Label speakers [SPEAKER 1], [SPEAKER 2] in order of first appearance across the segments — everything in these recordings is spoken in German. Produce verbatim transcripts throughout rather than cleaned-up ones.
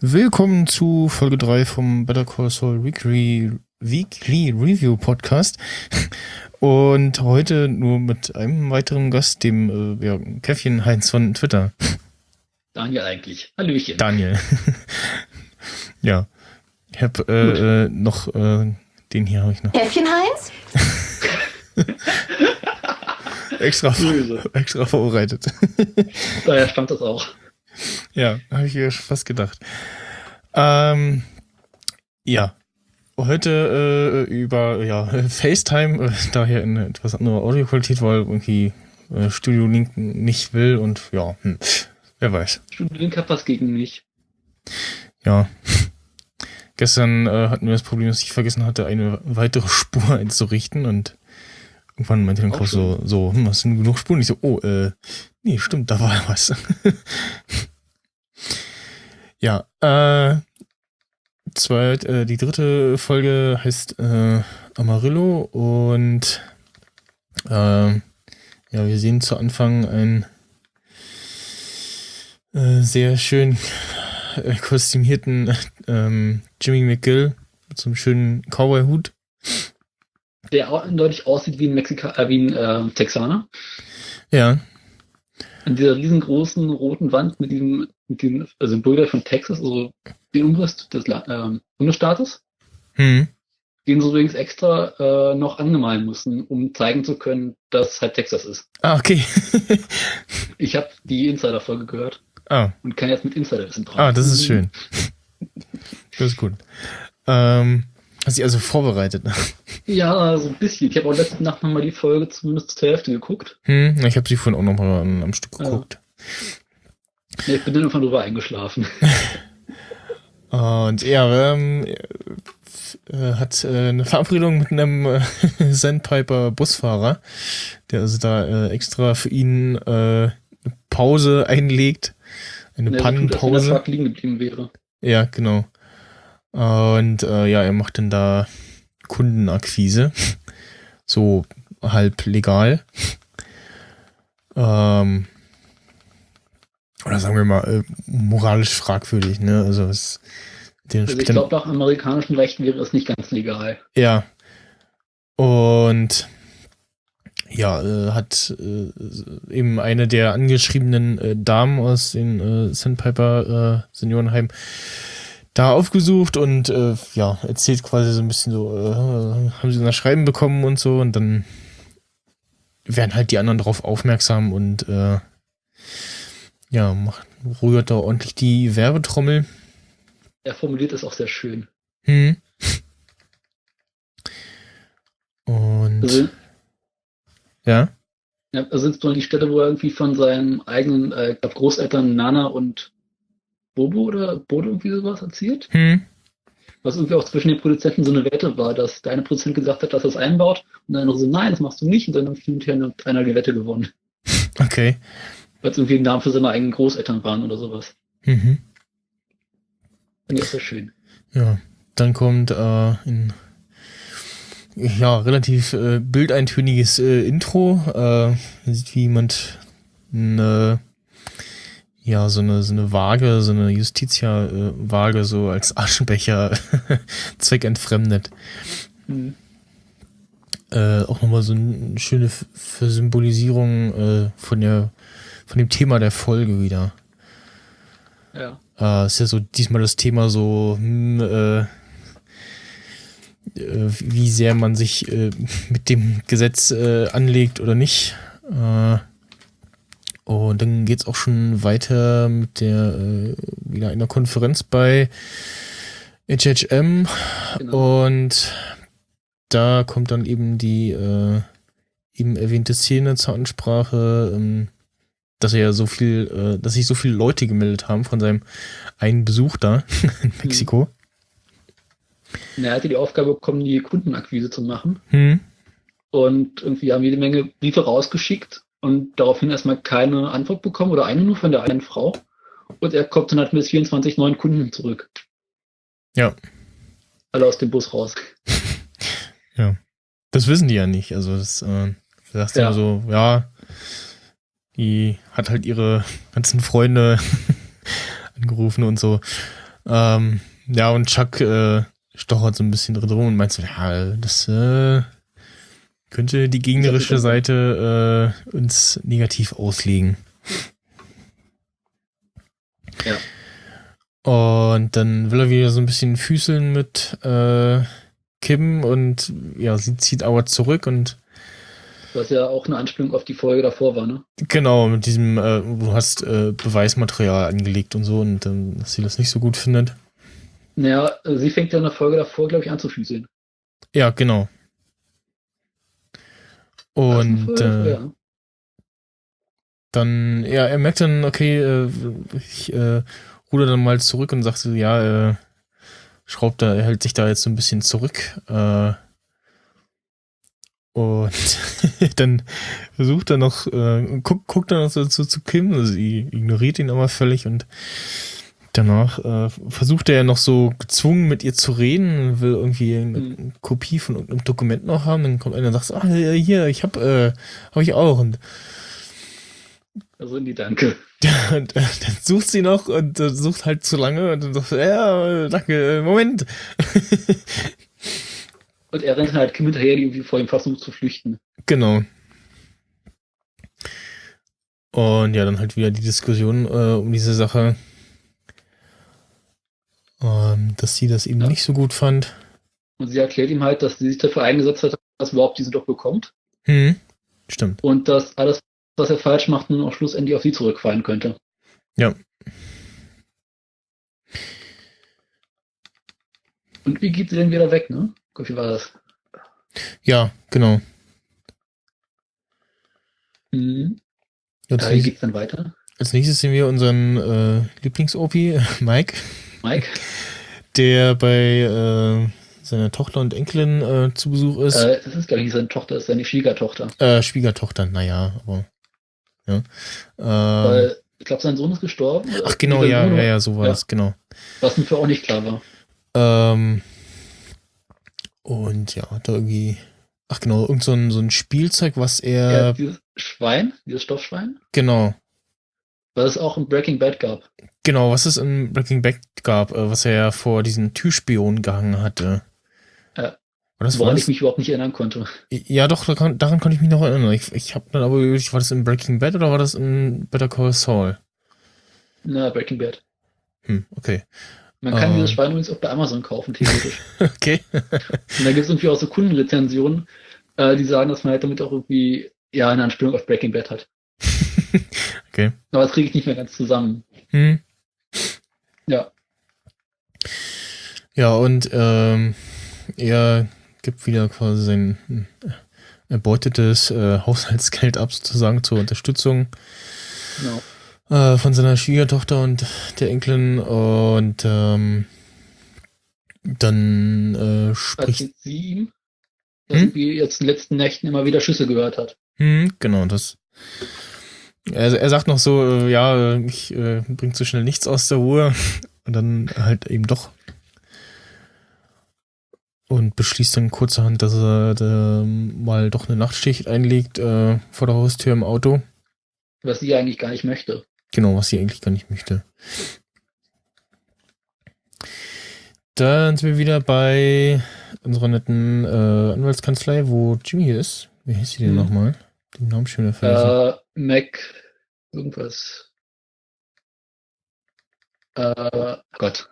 [SPEAKER 1] Willkommen zu Folge drei vom Better Call Saul Weekly, Weekly Review Podcast. Und heute nur mit einem weiteren Gast, dem äh, ja, Käffchen Heinz von Twitter.
[SPEAKER 2] Daniel eigentlich. Hallöchen.
[SPEAKER 1] Daniel. Ja. Ich hab äh, äh, noch, äh, den hier habe ich noch.
[SPEAKER 3] Käffchen Heinz?
[SPEAKER 1] extra, extra vorbereitet.
[SPEAKER 2] Daher stammt das auch.
[SPEAKER 1] Ja, habe ich mir fast gedacht. Ähm, ja, heute äh, über ja, FaceTime, äh, daher in etwas anderer Audioqualität, weil irgendwie äh, Studio Link nicht will und ja, hm, wer weiß.
[SPEAKER 2] Studio Link hat was gegen mich.
[SPEAKER 1] Ja, gestern äh, hatten wir das Problem, dass ich vergessen hatte, eine weitere Spur einzurichten und irgendwann meinte dann auch so, so, hm, hast du genug Spuren? Ich so, oh, äh, nee, stimmt, da war was. Ja, äh, zweit, äh, die dritte Folge heißt äh, Amarillo und äh, ja, wir sehen zu Anfang einen äh, sehr schön äh, kostümierten ähm, Jimmy McGill mit so einem schönen Cowboy-Hut.
[SPEAKER 2] Der auch eindeutig aussieht wie ein Mexika, äh, wie ein äh, Texaner.
[SPEAKER 1] Ja.
[SPEAKER 2] An dieser riesengroßen roten Wand mit diesem, mit diesem Symbol von Texas, also den Umriss des äh, Bundesstaates,
[SPEAKER 1] Hm.
[SPEAKER 2] den sie übrigens extra äh, noch angemalen mussten, um zeigen zu können, dass halt Texas ist.
[SPEAKER 1] Ah, okay.
[SPEAKER 2] Ich habe die Insider-Folge gehört
[SPEAKER 1] Ah.
[SPEAKER 2] und kann jetzt mit Insider-Wissen drauf.
[SPEAKER 1] Ah, das ist schön. Das ist gut. Ähm, hast du also vorbereitet?
[SPEAKER 2] Ja, so ein bisschen. Ich habe auch letzte Nacht nochmal die Folge zumindest zur Hälfte geguckt.
[SPEAKER 1] Hm, ich habe sie vorhin auch nochmal am, am Stück geguckt.
[SPEAKER 2] Ja. Ja, ich bin dann irgendwann drüber eingeschlafen.
[SPEAKER 1] Und ja, ähm, äh, hat äh, eine Verabredung mit einem äh, Sandpiper-Busfahrer, der also da äh, extra für ihn äh, eine Pause einlegt. Eine
[SPEAKER 2] Ja,
[SPEAKER 1] Pannenpause.
[SPEAKER 2] So tut, als wenn der liegen geblieben wäre.
[SPEAKER 1] Ja, genau. Und äh, ja, er macht dann da Kundenakquise. So halb legal. Ähm, oder sagen wir mal, äh, moralisch fragwürdig, ne? Also, es, den
[SPEAKER 2] also ich glaube, nach amerikanischem Recht wäre es nicht ganz legal.
[SPEAKER 1] Ja. Und ja, äh, hat äh, eben eine der angeschriebenen äh, Damen aus den äh, Sandpiper äh, Seniorenheim da aufgesucht und äh, ja, erzählt quasi so ein bisschen so, äh, haben sie das Schreiben bekommen und so und dann werden halt die anderen drauf aufmerksam und äh, ja, macht, rührt da ordentlich die Werbetrommel.
[SPEAKER 2] Er formuliert es auch sehr schön.
[SPEAKER 1] Hm. Und
[SPEAKER 2] also,
[SPEAKER 1] ja?
[SPEAKER 2] Ja, also insbesondere die Stelle, wo er irgendwie von seinen eigenen äh, glaub Großeltern Nana und Bobo oder Bodo irgendwie sowas erzählt.
[SPEAKER 1] Hm.
[SPEAKER 2] Was irgendwie auch zwischen den Produzenten so eine Wette war, dass der eine Produzent gesagt hat, dass er es einbaut und der andere so, nein, das machst du nicht. Und dann haben hinterher einer die Wette gewonnen.
[SPEAKER 1] Okay.
[SPEAKER 2] Weil es irgendwie ein Name für seine eigenen Großeltern waren oder sowas.
[SPEAKER 1] Mhm.
[SPEAKER 2] Finde ich auch sehr schön.
[SPEAKER 1] Ja, dann kommt äh, ein ja, relativ äh, bildeintöniges äh, Intro. Äh, sieht wie jemand eine, ja, so eine, so eine Waage, so eine Justitia-Waage äh, so als Aschenbecher zweckentfremdet. Mhm. Äh, auch nochmal so eine schöne Versymbolisierung äh, von der, von dem Thema der Folge wieder.
[SPEAKER 2] Ja.
[SPEAKER 1] Äh, ist ja so diesmal das Thema so, hm, äh, wie sehr man sich äh, mit dem Gesetz äh, anlegt oder nicht. Äh, und dann geht's auch schon weiter mit der äh, wieder einer Konferenz bei H H M. Genau. Und da kommt dann eben die äh, eben erwähnte Szene zur Ansprache, ähm, dass er ja so viel, äh, dass sich so viele Leute gemeldet haben von seinem einen Besuch da in Mexiko.
[SPEAKER 2] Hm. Er hatte die Aufgabe bekommen, die Kundenakquise zu machen.
[SPEAKER 1] Hm.
[SPEAKER 2] Und irgendwie haben jede Menge Briefe rausgeschickt und daraufhin erstmal keine Antwort bekommen oder eine nur von der einen Frau. Und er kommt dann halt mit vierundzwanzig neuen Kunden zurück.
[SPEAKER 1] Ja.
[SPEAKER 2] Alle aus dem Bus raus.
[SPEAKER 1] Ja. Das wissen die ja nicht. Also das äh, sagst du
[SPEAKER 2] ja.
[SPEAKER 1] immer so, ja, die hat halt ihre ganzen Freunde angerufen und so. Ähm, ja, und Chuck äh, stochert so ein bisschen drin rum und meint so, ja, das äh, könnte die gegnerische Seite äh, uns negativ auslegen.
[SPEAKER 2] Ja.
[SPEAKER 1] Und dann will er wieder so ein bisschen füßeln mit äh, Kim und ja, sie zieht aber zurück und
[SPEAKER 2] Was ja auch eine Anspielung auf die Folge davor war, ne?
[SPEAKER 1] genau, mit diesem, äh, du hast äh, Beweismaterial angelegt und so und dann, dass sie das nicht so gut findet.
[SPEAKER 2] Naja, sie fängt ja in der Folge davor, glaube ich, an zu füßeln.
[SPEAKER 1] Ja, genau. Und äh,
[SPEAKER 2] ja.
[SPEAKER 1] dann, ja, er merkt dann, okay, äh, ich äh, ruder dann mal zurück und sagt so, ja, äh, schraubt da, er hält sich da jetzt so ein bisschen zurück. Äh, und dann versucht er noch, äh, guckt, guckt er noch so zu, zu Kim, also sie ignoriert ihn aber völlig und danach äh, versucht er noch so gezwungen mit ihr zu reden, will irgendwie eine mhm. Kopie von irgendeinem Dokument noch haben, dann kommt einer und sagt, ah, hier, ich hab, äh, hab ich auch und
[SPEAKER 2] also in die Danke.
[SPEAKER 1] und, äh, dann sucht sie noch und äh, sucht halt zu lange und dann sagt, ja, danke, Moment.
[SPEAKER 2] Und er rennt halt Kim hinterher, die irgendwie vor ihm versucht zu flüchten.
[SPEAKER 1] Genau. Und ja, dann halt wieder die Diskussion äh, um diese Sache, ähm, dass sie das eben ja. nicht so gut fand.
[SPEAKER 2] Und sie erklärt ihm halt, dass sie sich dafür eingesetzt hat, dass er überhaupt diesen Job bekommt.
[SPEAKER 1] Hm, stimmt.
[SPEAKER 2] Und dass alles, was er falsch macht, nun auch schlussendlich auf sie zurückfallen könnte.
[SPEAKER 1] Ja.
[SPEAKER 2] Und wie geht sie denn wieder weg, ne? Wie war das?
[SPEAKER 1] Ja, genau.
[SPEAKER 2] Mhm. Ja, wie geht's dann weiter?
[SPEAKER 1] Als nächstes sehen wir unseren äh, Lieblings-Opi, Mike.
[SPEAKER 2] Mike?
[SPEAKER 1] Der bei äh, seiner Tochter und Enkelin äh, zu Besuch ist.
[SPEAKER 2] Äh, das ist, glaube ich, nicht seine Tochter, das ist seine Schwiegertochter.
[SPEAKER 1] Äh, Schwiegertochter, naja, aber ja. Ähm,
[SPEAKER 2] Weil, ich glaube, sein Sohn ist gestorben.
[SPEAKER 1] Ach genau, ja, ja, ja, so war ja. das, genau.
[SPEAKER 2] Was mir für auch nicht klar war.
[SPEAKER 1] Ähm, und ja, da irgendwie, ach genau, irgend so ein, so ein Spielzeug, was er...
[SPEAKER 2] Ja, dieses Schwein, dieses Stoffschwein.
[SPEAKER 1] Genau.
[SPEAKER 2] Was es auch in Breaking Bad gab.
[SPEAKER 1] Genau, was es in Breaking Bad gab, was er ja vor diesen Türspion gehangen hatte.
[SPEAKER 2] Ja.
[SPEAKER 1] Das
[SPEAKER 2] woran ich mich überhaupt nicht erinnern konnte.
[SPEAKER 1] Ja, doch, daran, daran konnte ich mich noch erinnern. Ich, ich habe dann aber überlegt, war das in Breaking Bad oder war das in Better Call Saul?
[SPEAKER 2] Na, Breaking Bad.
[SPEAKER 1] Hm, okay.
[SPEAKER 2] Man kann uh, dieses Schwein übrigens auch bei Amazon kaufen, theoretisch.
[SPEAKER 1] Okay.
[SPEAKER 2] Und da gibt es irgendwie auch so Kundenrezensionen, äh, die sagen, dass man halt damit auch irgendwie ja eine Anspielung auf Breaking Bad hat.
[SPEAKER 1] Okay.
[SPEAKER 2] Aber das kriege ich nicht mehr ganz zusammen.
[SPEAKER 1] Hm.
[SPEAKER 2] Ja.
[SPEAKER 1] Ja, und ähm, er gibt wieder quasi sein erbeutetes äh, Haushaltsgeld ab, sozusagen zur Unterstützung
[SPEAKER 2] genau.
[SPEAKER 1] äh, von seiner Schwiegertochter und der Enkelin. Und ähm, dann äh, spricht
[SPEAKER 2] Erzählt sie ihm, dass hm? sie jetzt in den letzten Nächten immer wieder Schüsse gehört hat.
[SPEAKER 1] Hm, genau, das. Er, er sagt noch so, äh, ja, ich äh, bringt so schnell nichts aus der Ruhe. Und dann halt eben doch. Und beschließt dann kurzerhand, dass er da mal doch eine Nachtschicht einlegt äh, vor der Haustür im Auto.
[SPEAKER 2] Was sie eigentlich gar nicht möchte.
[SPEAKER 1] Genau, was sie eigentlich gar nicht möchte. Dann sind wir wieder bei unserer netten äh, Anwaltskanzlei, wo Jimmy ist. Wie hieß sie denn hm. nochmal? Den Namen schon wieder vergessen.
[SPEAKER 2] Äh, Mac, irgendwas. Äh, Gott.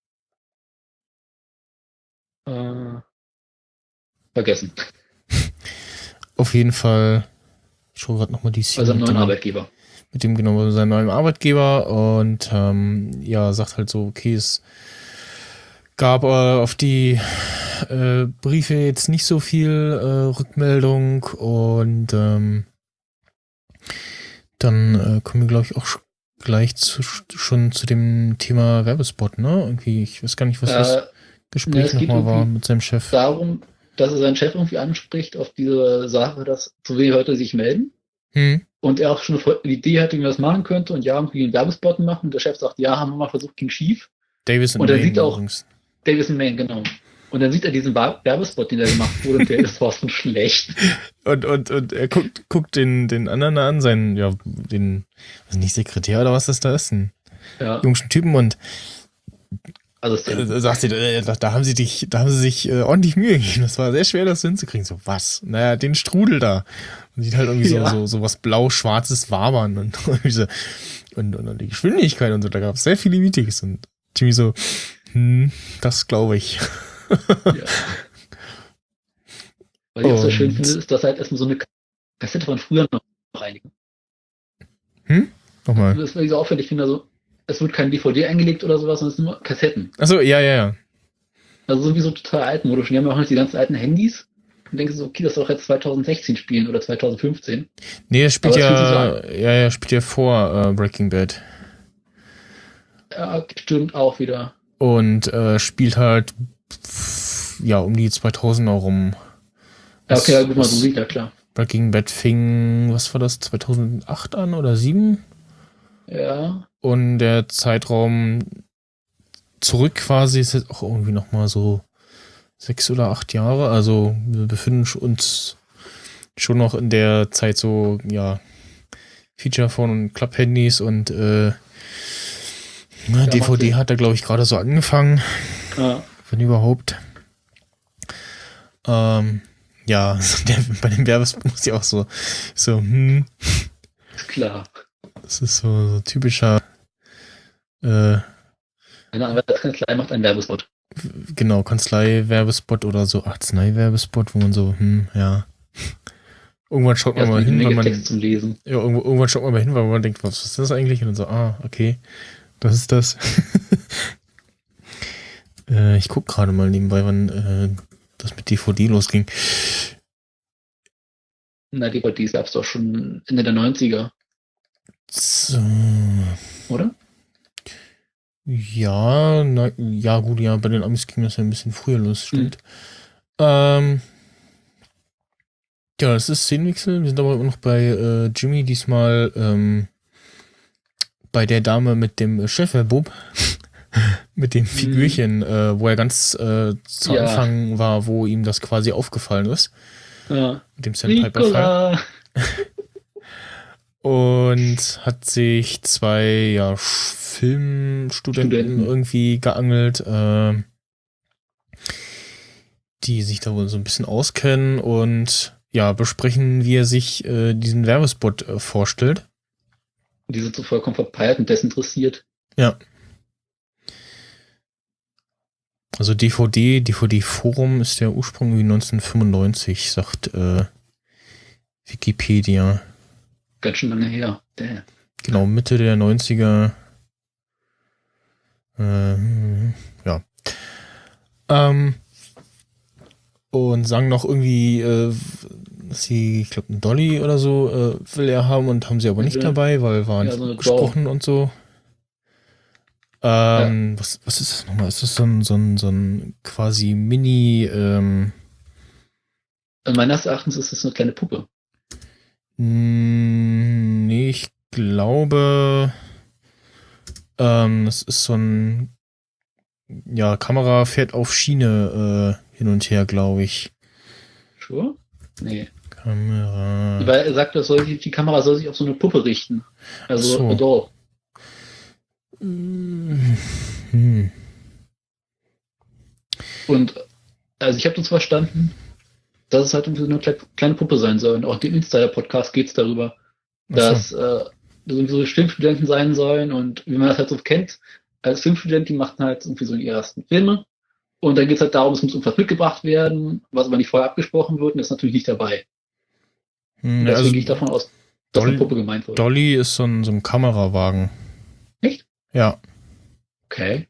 [SPEAKER 2] Äh, vergessen.
[SPEAKER 1] Auf jeden Fall. Ich schaue gerade nochmal die Szene.
[SPEAKER 2] Also einem neuen Arbeitgeber.
[SPEAKER 1] Mit dem, genau, seinem neuen Arbeitgeber. Und ähm, ja, sagt halt so, okay, es gab äh, auf die äh, Briefe jetzt nicht so viel äh, Rückmeldung. Und ähm, dann äh, kommen wir, glaube ich, auch gleich zu, schon zu dem Thema Werbespot, ne? Irgendwie, ich weiß gar nicht, was äh, das Gespräch
[SPEAKER 2] ne,
[SPEAKER 1] nochmal war mit seinem Chef.
[SPEAKER 2] Darum, dass er seinen Chef irgendwie anspricht auf diese Sache, dass zu wenig Leute sich melden.
[SPEAKER 1] Hm.
[SPEAKER 2] Und er auch schon eine Idee hatte, wie man das machen könnte und ja, irgendwie einen Werbespot machen. Und der Chef sagt, ja, haben wir mal versucht, ging schief.
[SPEAKER 1] Davis
[SPEAKER 2] und er sieht auch
[SPEAKER 1] übrigens.
[SPEAKER 2] Davis in Maine, genau. Und dann sieht er diesen Werbespot, den da gemacht wurde, und der ist was von schlecht.
[SPEAKER 1] Und, und, und er guckt, guckt den, den anderen an, seinen, ja, den, was nicht, Sekretär oder was das da ist, einen
[SPEAKER 2] ja.
[SPEAKER 1] jungen Typen und
[SPEAKER 2] Assistent.
[SPEAKER 1] Da, sagst du, äh, da, da haben sie dich, da haben sie sich äh, ordentlich Mühe gegeben. Das war sehr schwer, das hinzukriegen. So, was? Naja, den Strudel da. Man sieht halt irgendwie so,
[SPEAKER 2] Ja.
[SPEAKER 1] so, so was blau-schwarzes wabern und, irgendwie so, und, und, und die Geschwindigkeit und so. Da gab es sehr viele Meetings und Jimmy so, hm, das glaube ich.
[SPEAKER 2] Ja. Was ich auch so schön
[SPEAKER 1] Und-
[SPEAKER 2] finde, ist, dass halt erstmal so eine Kassette von früher noch reinigen.
[SPEAKER 1] Hm? Nochmal.
[SPEAKER 2] Das ist wirklich so auffällig. Ich finde also, es wird kein D V D eingelegt oder sowas, sondern es sind nur Kassetten.
[SPEAKER 1] Achso, ja, ja, ja.
[SPEAKER 2] Also sowieso total altmodisch. Und die haben ja auch noch die ganzen alten Handys. Und denkst so, okay, das soll auch jetzt zwanzig sechzehn spielen oder zwanzig fünfzehn.
[SPEAKER 1] Nee, das spielt
[SPEAKER 2] Aber es
[SPEAKER 1] ja,
[SPEAKER 2] fühlt sich
[SPEAKER 1] ja, ja, spielt ja vor äh, Breaking Bad.
[SPEAKER 2] Ja, stimmt auch wieder.
[SPEAKER 1] Und äh, spielt halt, pff, ja, um die zweitausender rum.
[SPEAKER 2] Ja, okay, ja,
[SPEAKER 1] Was-
[SPEAKER 2] gut, mal so
[SPEAKER 1] was-
[SPEAKER 2] sieht, ja klar.
[SPEAKER 1] Breaking Bad fing, was war das, zweitausendacht an oder sieben?
[SPEAKER 2] Ja,
[SPEAKER 1] Und der Zeitraum zurück quasi ist jetzt auch irgendwie nochmal so sechs oder acht Jahre. Also wir befinden uns schon noch in der Zeit so, ja, Feature-Phone und Club-Handys und äh, na, D V
[SPEAKER 2] macht
[SPEAKER 1] D
[SPEAKER 2] Sinn.
[SPEAKER 1] hat da, glaube ich, gerade so angefangen,
[SPEAKER 2] ja.
[SPEAKER 1] wenn überhaupt. Ähm, ja, der, bei dem Werbespot muss ich auch so, so, hm,
[SPEAKER 2] Ist klar.
[SPEAKER 1] das ist so, so typischer, äh,
[SPEAKER 2] Eine Anwaltskanzlei macht einen Werbespot.
[SPEAKER 1] genau, Kanzlei-Werbespot oder so Arznei-Werbespot, wo man so, hm, ja. Irgendwann schaut man
[SPEAKER 2] Erstmal
[SPEAKER 1] mal
[SPEAKER 2] eine
[SPEAKER 1] hin,
[SPEAKER 2] Menge
[SPEAKER 1] wenn man,
[SPEAKER 2] Text zum Lesen.
[SPEAKER 1] ja, irgendwo, irgendwann schaut man mal hin, weil man denkt, was ist das eigentlich? Und dann so, ah, okay, das ist das. äh, ich guck gerade mal nebenbei, wann äh, das mit D V D losging.
[SPEAKER 2] Na, D V Ds gab es doch schon Ende der neunziger,
[SPEAKER 1] So,
[SPEAKER 2] oder?
[SPEAKER 1] ja, na, ja, gut, ja, bei den Amis ging das ja ein bisschen früher los, stimmt. Ähm, ja, das ist Szenenwechsel. Wir sind aber immer noch bei äh, Jimmy, diesmal ähm, bei der Dame mit dem Chefverbub, mit dem Figürchen, äh, wo er ganz äh, zu
[SPEAKER 2] Ja.
[SPEAKER 1] Anfang war, wo ihm das quasi aufgefallen ist,
[SPEAKER 2] Ja.
[SPEAKER 1] mit dem Sandpiper-Fall.
[SPEAKER 2] Nicola!
[SPEAKER 1] Und hat sich zwei ja, Filmstudenten
[SPEAKER 2] Studenten.
[SPEAKER 1] irgendwie geangelt, äh, die sich da wohl so ein bisschen auskennen und ja, besprechen, wie er sich äh, diesen Werbespot äh, vorstellt.
[SPEAKER 2] Die sind so vollkommen verpeilt und desinteressiert.
[SPEAKER 1] Ja. Also D V D, D V D-Forum ist der Ursprung wie neunzehnhundertfünfundneunzig, sagt äh, Wikipedia.
[SPEAKER 2] Ganz schön lange her. Damn.
[SPEAKER 1] Genau, Mitte der neunziger. Äh, ja. Ähm, und sagen noch irgendwie, äh, dass sie, ich glaube, einen Dolly oder so äh, will er haben und haben sie aber nicht
[SPEAKER 2] Mhm.
[SPEAKER 1] dabei, weil war
[SPEAKER 2] Ja,
[SPEAKER 1] nicht
[SPEAKER 2] so eine
[SPEAKER 1] gesprochen und so. Ähm, was, was ist das nochmal? Ist das so ein, so ein, so ein quasi Mini, ähm,
[SPEAKER 2] Also meines Erachtens ist das eine kleine Puppe.
[SPEAKER 1] mh, nee, ich glaube, ähm, das ist so ein, ja, Kamera fährt auf Schiene äh, hin und her, glaube ich.
[SPEAKER 2] Sure? Nee.
[SPEAKER 1] Kamera.
[SPEAKER 2] Weil er sagt, das soll sich, die Kamera soll sich auf so eine Puppe richten. Also
[SPEAKER 1] So.
[SPEAKER 2] a doll.
[SPEAKER 1] Hm.
[SPEAKER 2] Und also ich habe das verstanden, dass es halt irgendwie so eine kle- kleine Puppe sein soll. Und auch im Insider-Podcast geht es darüber,
[SPEAKER 1] Ach
[SPEAKER 2] dass
[SPEAKER 1] so.
[SPEAKER 2] äh, das irgendwie so Filmstudenten sein sollen. Und wie man das halt so kennt, als Filmstudent, die machen halt irgendwie so ihre ersten Filme. Und dann geht es halt darum, es muss irgendwas mitgebracht werden, was aber nicht vorher abgesprochen wird. Und das ist natürlich nicht dabei.
[SPEAKER 1] Hm,
[SPEAKER 2] Und
[SPEAKER 1] ja,
[SPEAKER 2] deswegen
[SPEAKER 1] also
[SPEAKER 2] gehe ich davon aus, dass
[SPEAKER 1] Dolly-
[SPEAKER 2] eine Puppe gemeint wird.
[SPEAKER 1] Dolly ist so ein, so ein Kamerawagen.
[SPEAKER 2] Echt?
[SPEAKER 1] Ja.
[SPEAKER 2] Okay.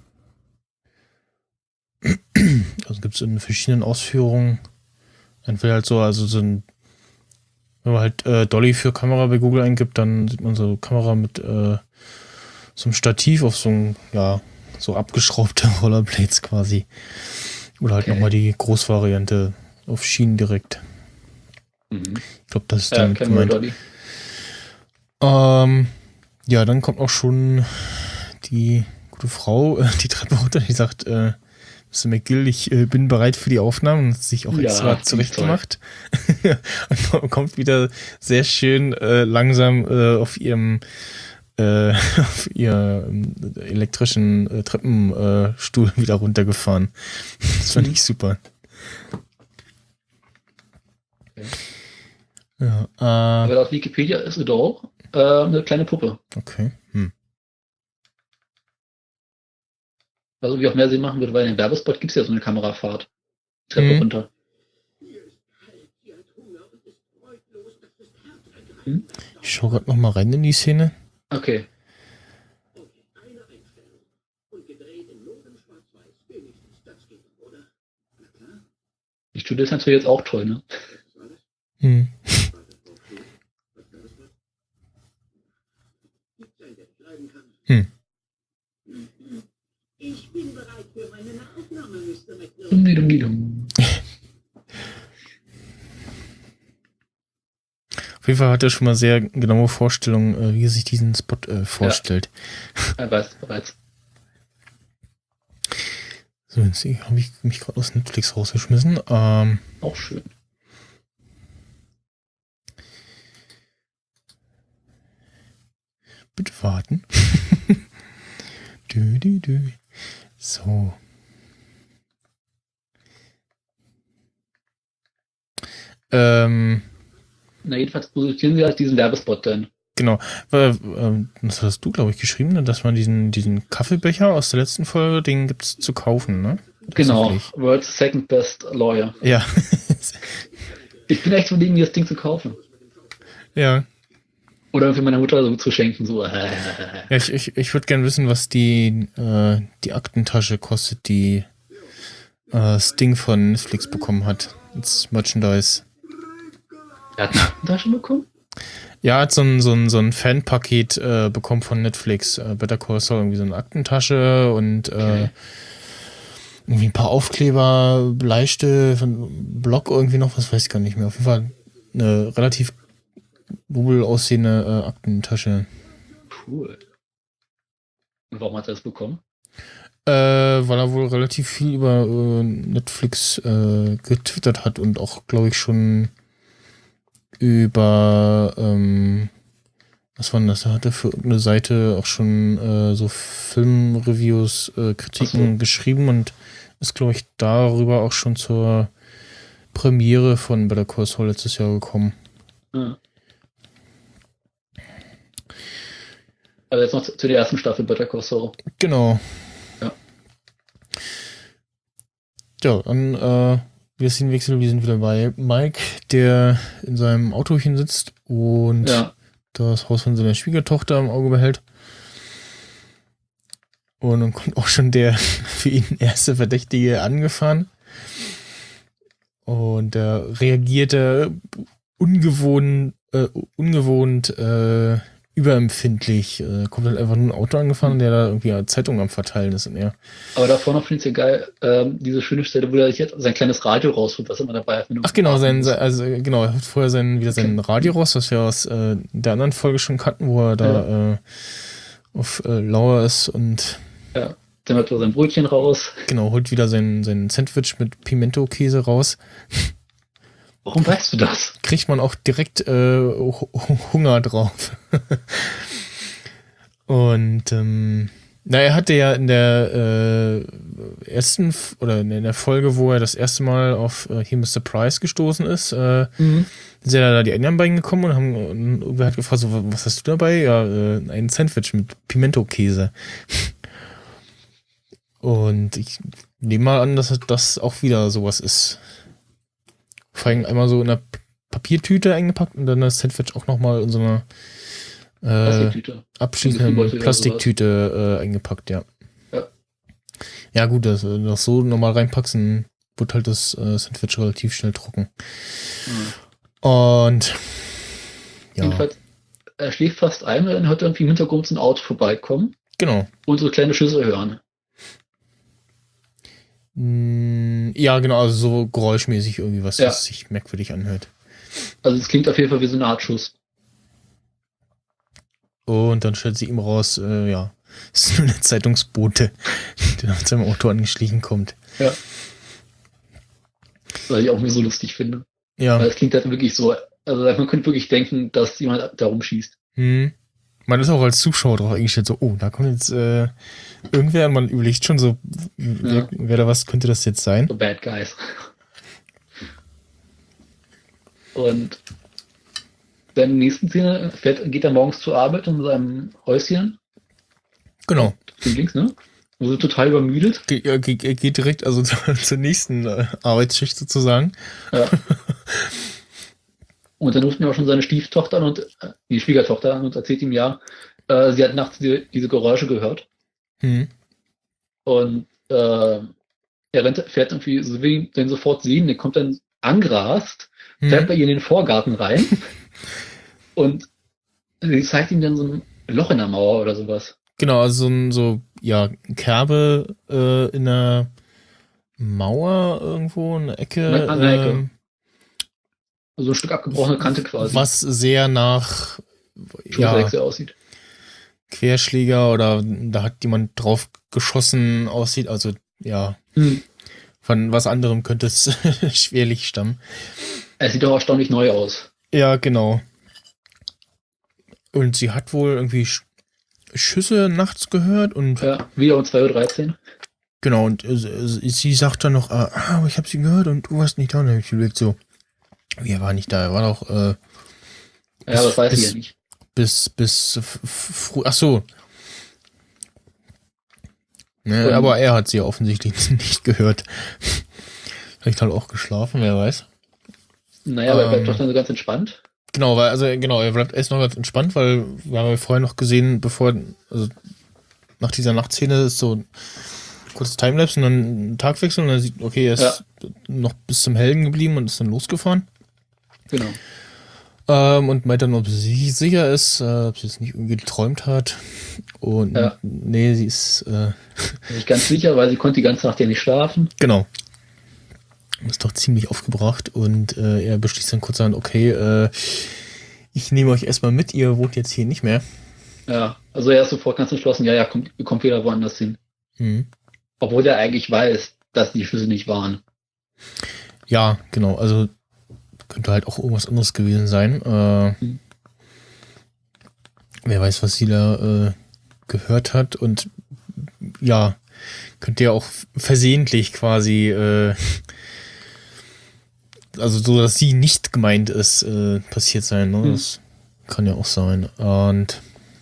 [SPEAKER 1] Also gibt es in verschiedenen Ausführungen. Entweder halt so, also so ein, wenn man halt äh, Dolly für Kamera bei Google eingibt, dann sieht man so Kamera mit äh, so einem Stativ auf so ein, ja, so abgeschraubte Rollerblades quasi. Oder halt
[SPEAKER 2] Okay.
[SPEAKER 1] nochmal die Großvariante auf Schienen direkt.
[SPEAKER 2] Mhm.
[SPEAKER 1] Ich glaube, das ist
[SPEAKER 2] Ja,
[SPEAKER 1] damit
[SPEAKER 2] kennen wir
[SPEAKER 1] gemeint.
[SPEAKER 2] Dolly.
[SPEAKER 1] Ähm, ja, dann kommt auch schon die gute Frau, äh, die Treppe runter, die sagt, äh, Mister McGill, ich äh, bin bereit für die Aufnahmen und hat sich auch
[SPEAKER 2] Ja,
[SPEAKER 1] extra
[SPEAKER 2] die ist
[SPEAKER 1] zurechtgemacht. Und kommt wieder sehr schön äh, langsam äh, auf ihrem äh, auf ihren elektrischen äh, Treppenstuhl äh, wieder runtergefahren. Das fand ich super.
[SPEAKER 2] Okay.
[SPEAKER 1] Ja, äh,
[SPEAKER 2] Aber auf Wikipedia ist Adore äh, eine kleine Puppe.
[SPEAKER 1] okay. Hm.
[SPEAKER 2] Was irgendwie auch mehr Sinn machen würde, weil in dem Werbespot gibt es ja so eine Kamerafahrt. Treppe
[SPEAKER 1] Mhm.
[SPEAKER 2] runter. Hm?
[SPEAKER 1] Ich schaue gerade noch mal rein in die Szene.
[SPEAKER 2] Okay. Die Studie ist natürlich jetzt auch toll, ne?
[SPEAKER 1] Hm. Hm.
[SPEAKER 3] Ich bin bereit für meine Nachaufnahme, Mister McNaught.
[SPEAKER 2] Dumm, dumm, dumm.
[SPEAKER 1] Auf jeden Fall hat er schon mal sehr genaue Vorstellungen, äh, wie er sich diesen Spot äh, vorstellt.
[SPEAKER 2] Er weiß bereits.
[SPEAKER 1] So, jetzt habe ich mich gerade aus Netflix rausgeschmissen. Ähm,
[SPEAKER 2] Auch schön.
[SPEAKER 1] bitte warten. dü, dü, dü. So. Ähm,
[SPEAKER 2] Na, jedenfalls positionieren sie halt diesen Werbespot dann.
[SPEAKER 1] genau. Äh, äh, das hast du, glaube ich, geschrieben, ne? Dass man diesen, diesen Kaffeebecher aus der letzten Folge, den gibt's zu kaufen, ne?
[SPEAKER 2] Genau.
[SPEAKER 1] Tatsächlich.
[SPEAKER 2] World's Second Best Lawyer.
[SPEAKER 1] Ja.
[SPEAKER 2] Ich bin echt verlegen, mir das Ding zu kaufen.
[SPEAKER 1] ja.
[SPEAKER 2] Oder für meine Mutter so zu schenken. So. Äh.
[SPEAKER 1] Ja, ich, ich, ich würde gerne wissen, was die, äh, die Aktentasche kostet, die äh, Sting von Netflix bekommen hat. Als Merchandise.
[SPEAKER 2] Er hat eine Aktentasche bekommen?
[SPEAKER 1] Ja, er hat so ein, so ein, so ein Fanpaket äh, bekommen von Netflix. Äh, Better Call Saul, irgendwie so eine Aktentasche und
[SPEAKER 2] Okay.
[SPEAKER 1] äh, irgendwie ein paar Aufkleber, Bleistift, ein Block irgendwie noch, was weiß ich gar nicht mehr. Auf jeden Fall eine relativ wohl aussehende äh, Aktentasche.
[SPEAKER 2] Cool. Und warum hat er das bekommen?
[SPEAKER 1] Äh, weil er wohl relativ viel über äh, Netflix äh, getwittert hat und auch, glaube ich, schon über, ähm, was war denn das? Er hatte für irgendeine Seite auch schon äh, so Filmreviews, äh, Kritiken
[SPEAKER 2] so.
[SPEAKER 1] geschrieben und ist, glaube ich, darüber auch schon zur Premiere von Better Call Saul letztes Jahr gekommen.
[SPEAKER 2] Ja. Aber jetzt noch zu, zu der ersten Staffel Better Call Saul.
[SPEAKER 1] Genau.
[SPEAKER 2] Ja.
[SPEAKER 1] Ja, dann äh, wir sind Wechsel, wir sind wieder bei Mike, der in seinem Autochen sitzt und
[SPEAKER 2] Ja.
[SPEAKER 1] das Haus von seiner Schwiegertochter im Auge behält. Und dann kommt auch schon der für ihn erste Verdächtige angefahren. Und der reagierte ungewohnt, äh, ungewohnt äh, überempfindlich. Äh, kommt halt einfach nur ein Auto angefahren, der da irgendwie Zeitung am Verteilen ist. Und er,
[SPEAKER 2] Aber davor noch finde ich es ja geil, ähm, diese schöne Stelle, wo er sich jetzt sein kleines Radio rausholt, was immer dabei hat. wenn du
[SPEAKER 1] ach genau, sein,
[SPEAKER 2] atmen musst.
[SPEAKER 1] also genau, er hat vorher sein, wieder sein Radio raus, was wir aus äh, der anderen Folge schon kannten, wo er da äh, auf äh, Lauer ist und
[SPEAKER 2] Ja. Dann hat er sein Brötchen raus.
[SPEAKER 1] genau, holt wieder sein, sein Sandwich mit Pimento-Käse raus.
[SPEAKER 2] Warum weißt du das?
[SPEAKER 1] Kriegt man auch direkt äh, Hu- Hunger drauf. Und ähm, na, er hatte ja in der äh, ersten F- oder in der Folge, wo er das erste Mal auf äh, hier Mister Price gestoßen ist, äh,
[SPEAKER 2] Mhm.
[SPEAKER 1] sind ja da die Enden beigekommen und haben und irgendwer hat gefragt, so, was hast du dabei? Ja, äh, ein Sandwich mit Pimento-Käse. Und ich nehme mal an, dass das auch wieder sowas ist. Vor allem einmal so in einer P- Papiertüte eingepackt und dann das Sandwich auch nochmal in so einer äh,
[SPEAKER 2] Plastiktüte.
[SPEAKER 1] abschließenden
[SPEAKER 2] Gefrierbeutel oder
[SPEAKER 1] Plastiktüte äh, eingepackt, ja.
[SPEAKER 2] Ja.
[SPEAKER 1] Ja gut, dass du das so normal reinpackst, dann wird halt das äh, Sandwich relativ schnell trocken.
[SPEAKER 2] Mhm.
[SPEAKER 1] Und ja,
[SPEAKER 2] Jedenfalls, er schläft fast ein und dann hört er irgendwie im Hintergrund so ein Auto vorbeikommen
[SPEAKER 1] genau.
[SPEAKER 2] und so kleine Schüsse hören.
[SPEAKER 1] Mm, Ja, genau, also so geräuschmäßig irgendwie, was
[SPEAKER 2] Ja.
[SPEAKER 1] das sich merkwürdig anhört.
[SPEAKER 2] Also es klingt auf jeden Fall wie so eine Art Schuss.
[SPEAKER 1] Und dann stellt sie ihm raus, äh, ja, es ist nur eine Zeitungsbote, der auf seinem Auto angeschlichen kommt.
[SPEAKER 2] Ja. Was ich auch mir so lustig finde.
[SPEAKER 1] Ja,
[SPEAKER 2] Weil es klingt halt wirklich so, also man könnte wirklich denken, dass jemand da rumschießt.
[SPEAKER 1] hm. Man ist auch als Zuschauer drauf eingestellt, so, oh, da kommt jetzt äh, irgendwer und man überlegt schon so, wer,
[SPEAKER 2] Ja.
[SPEAKER 1] wer da was könnte das jetzt sein?
[SPEAKER 2] So Bad Guys. Und dann in der nächsten Szene fährt, geht er morgens zur Arbeit in seinem Häuschen.
[SPEAKER 1] Genau.
[SPEAKER 2] Hier links, ne? Wo sie total übermüdet.
[SPEAKER 1] Ge äh, ge ge geht direkt also zur, zur nächsten äh, Arbeitsschicht sozusagen.
[SPEAKER 2] Ja. Und dann ruft ihn auch schon seine Stieftochter an und äh, die Schwiegertochter an und erzählt ihm ja, äh, sie hat nachts die, diese Geräusche gehört.
[SPEAKER 1] Hm.
[SPEAKER 2] Und äh, er rennt, fährt irgendwie, so will ihn den sofort sehen, der kommt dann angrast, fährt
[SPEAKER 1] Hm.
[SPEAKER 2] bei ihr in den Vorgarten rein und sie zeigt ihm dann so ein Loch in der Mauer oder sowas.
[SPEAKER 1] Genau, also so ein so, ja, Kerbe äh, in der Mauer irgendwo, in der Ecke.
[SPEAKER 2] An der Ecke.
[SPEAKER 1] ähm,
[SPEAKER 2] So ein Stück abgebrochene Kante quasi.
[SPEAKER 1] Was sehr nach ja,
[SPEAKER 2] Schusswechsel aussieht.
[SPEAKER 1] Querschläger oder da hat jemand drauf geschossen aussieht. Also ja,
[SPEAKER 2] Hm.
[SPEAKER 1] von was anderem könnte es schwerlich stammen.
[SPEAKER 2] Es sieht doch erstaunlich neu aus.
[SPEAKER 1] Ja, genau. Und sie hat wohl irgendwie Sch Schüsse nachts gehört und
[SPEAKER 2] Ja, wieder um zwei Uhr dreizehn.
[SPEAKER 1] genau, und äh, sie sagt dann noch, ah, aber ich habe sie gehört und du warst nicht da. Und dann hab ich überlegt so, wie, er war nicht da, er war doch äh,
[SPEAKER 2] Ja, das weiß ich
[SPEAKER 1] bis-
[SPEAKER 2] ja nicht.
[SPEAKER 1] bis, bis früh, ach so. Ne,
[SPEAKER 2] Und-
[SPEAKER 1] aber er hat sie ja offensichtlich nicht gehört. Vielleicht halt auch geschlafen, wer weiß.
[SPEAKER 2] Naja, aber er bleibt
[SPEAKER 1] Ähm.
[SPEAKER 2] doch dann so ganz entspannt.
[SPEAKER 1] Genau, weil, also genau, er bleibt erst noch ganz entspannt, weil wir haben ja vorher noch gesehen, bevor, also nach dieser Nachtszene ist so ein kurzes Timelapse und dann ein Tagwechsel und dann sieht, okay, er ist noch bis zum Hellen geblieben und ist dann losgefahren.
[SPEAKER 2] Genau.
[SPEAKER 1] Ähm, und meint dann, ob sie sicher ist, äh, ob sie es nicht irgendwie geträumt hat. Und
[SPEAKER 2] Ja.
[SPEAKER 1] nee, sie ist, äh,
[SPEAKER 2] Nicht ganz sicher, weil sie konnte die ganze Nacht ja nicht schlafen.
[SPEAKER 1] genau. Ist doch ziemlich aufgebracht und äh, er beschließt dann kurz an, okay, äh, ich nehme euch erstmal mit, ihr wohnt jetzt hier nicht mehr.
[SPEAKER 2] Ja, also er ist sofort ganz entschlossen, ja, ja, kommt, ihr kommt wieder woanders hin.
[SPEAKER 1] Mhm.
[SPEAKER 2] Obwohl er eigentlich weiß, dass die Schüsse nicht waren.
[SPEAKER 1] Ja, genau, also könnte halt auch irgendwas anderes gewesen sein. Äh,
[SPEAKER 2] Mhm.
[SPEAKER 1] Wer weiß, was sie da äh, gehört hat und ja, könnte ja auch versehentlich quasi, äh, also so, dass sie nicht gemeint ist, äh, passiert sein. Ne?
[SPEAKER 2] Mhm.
[SPEAKER 1] Das kann ja auch sein. Und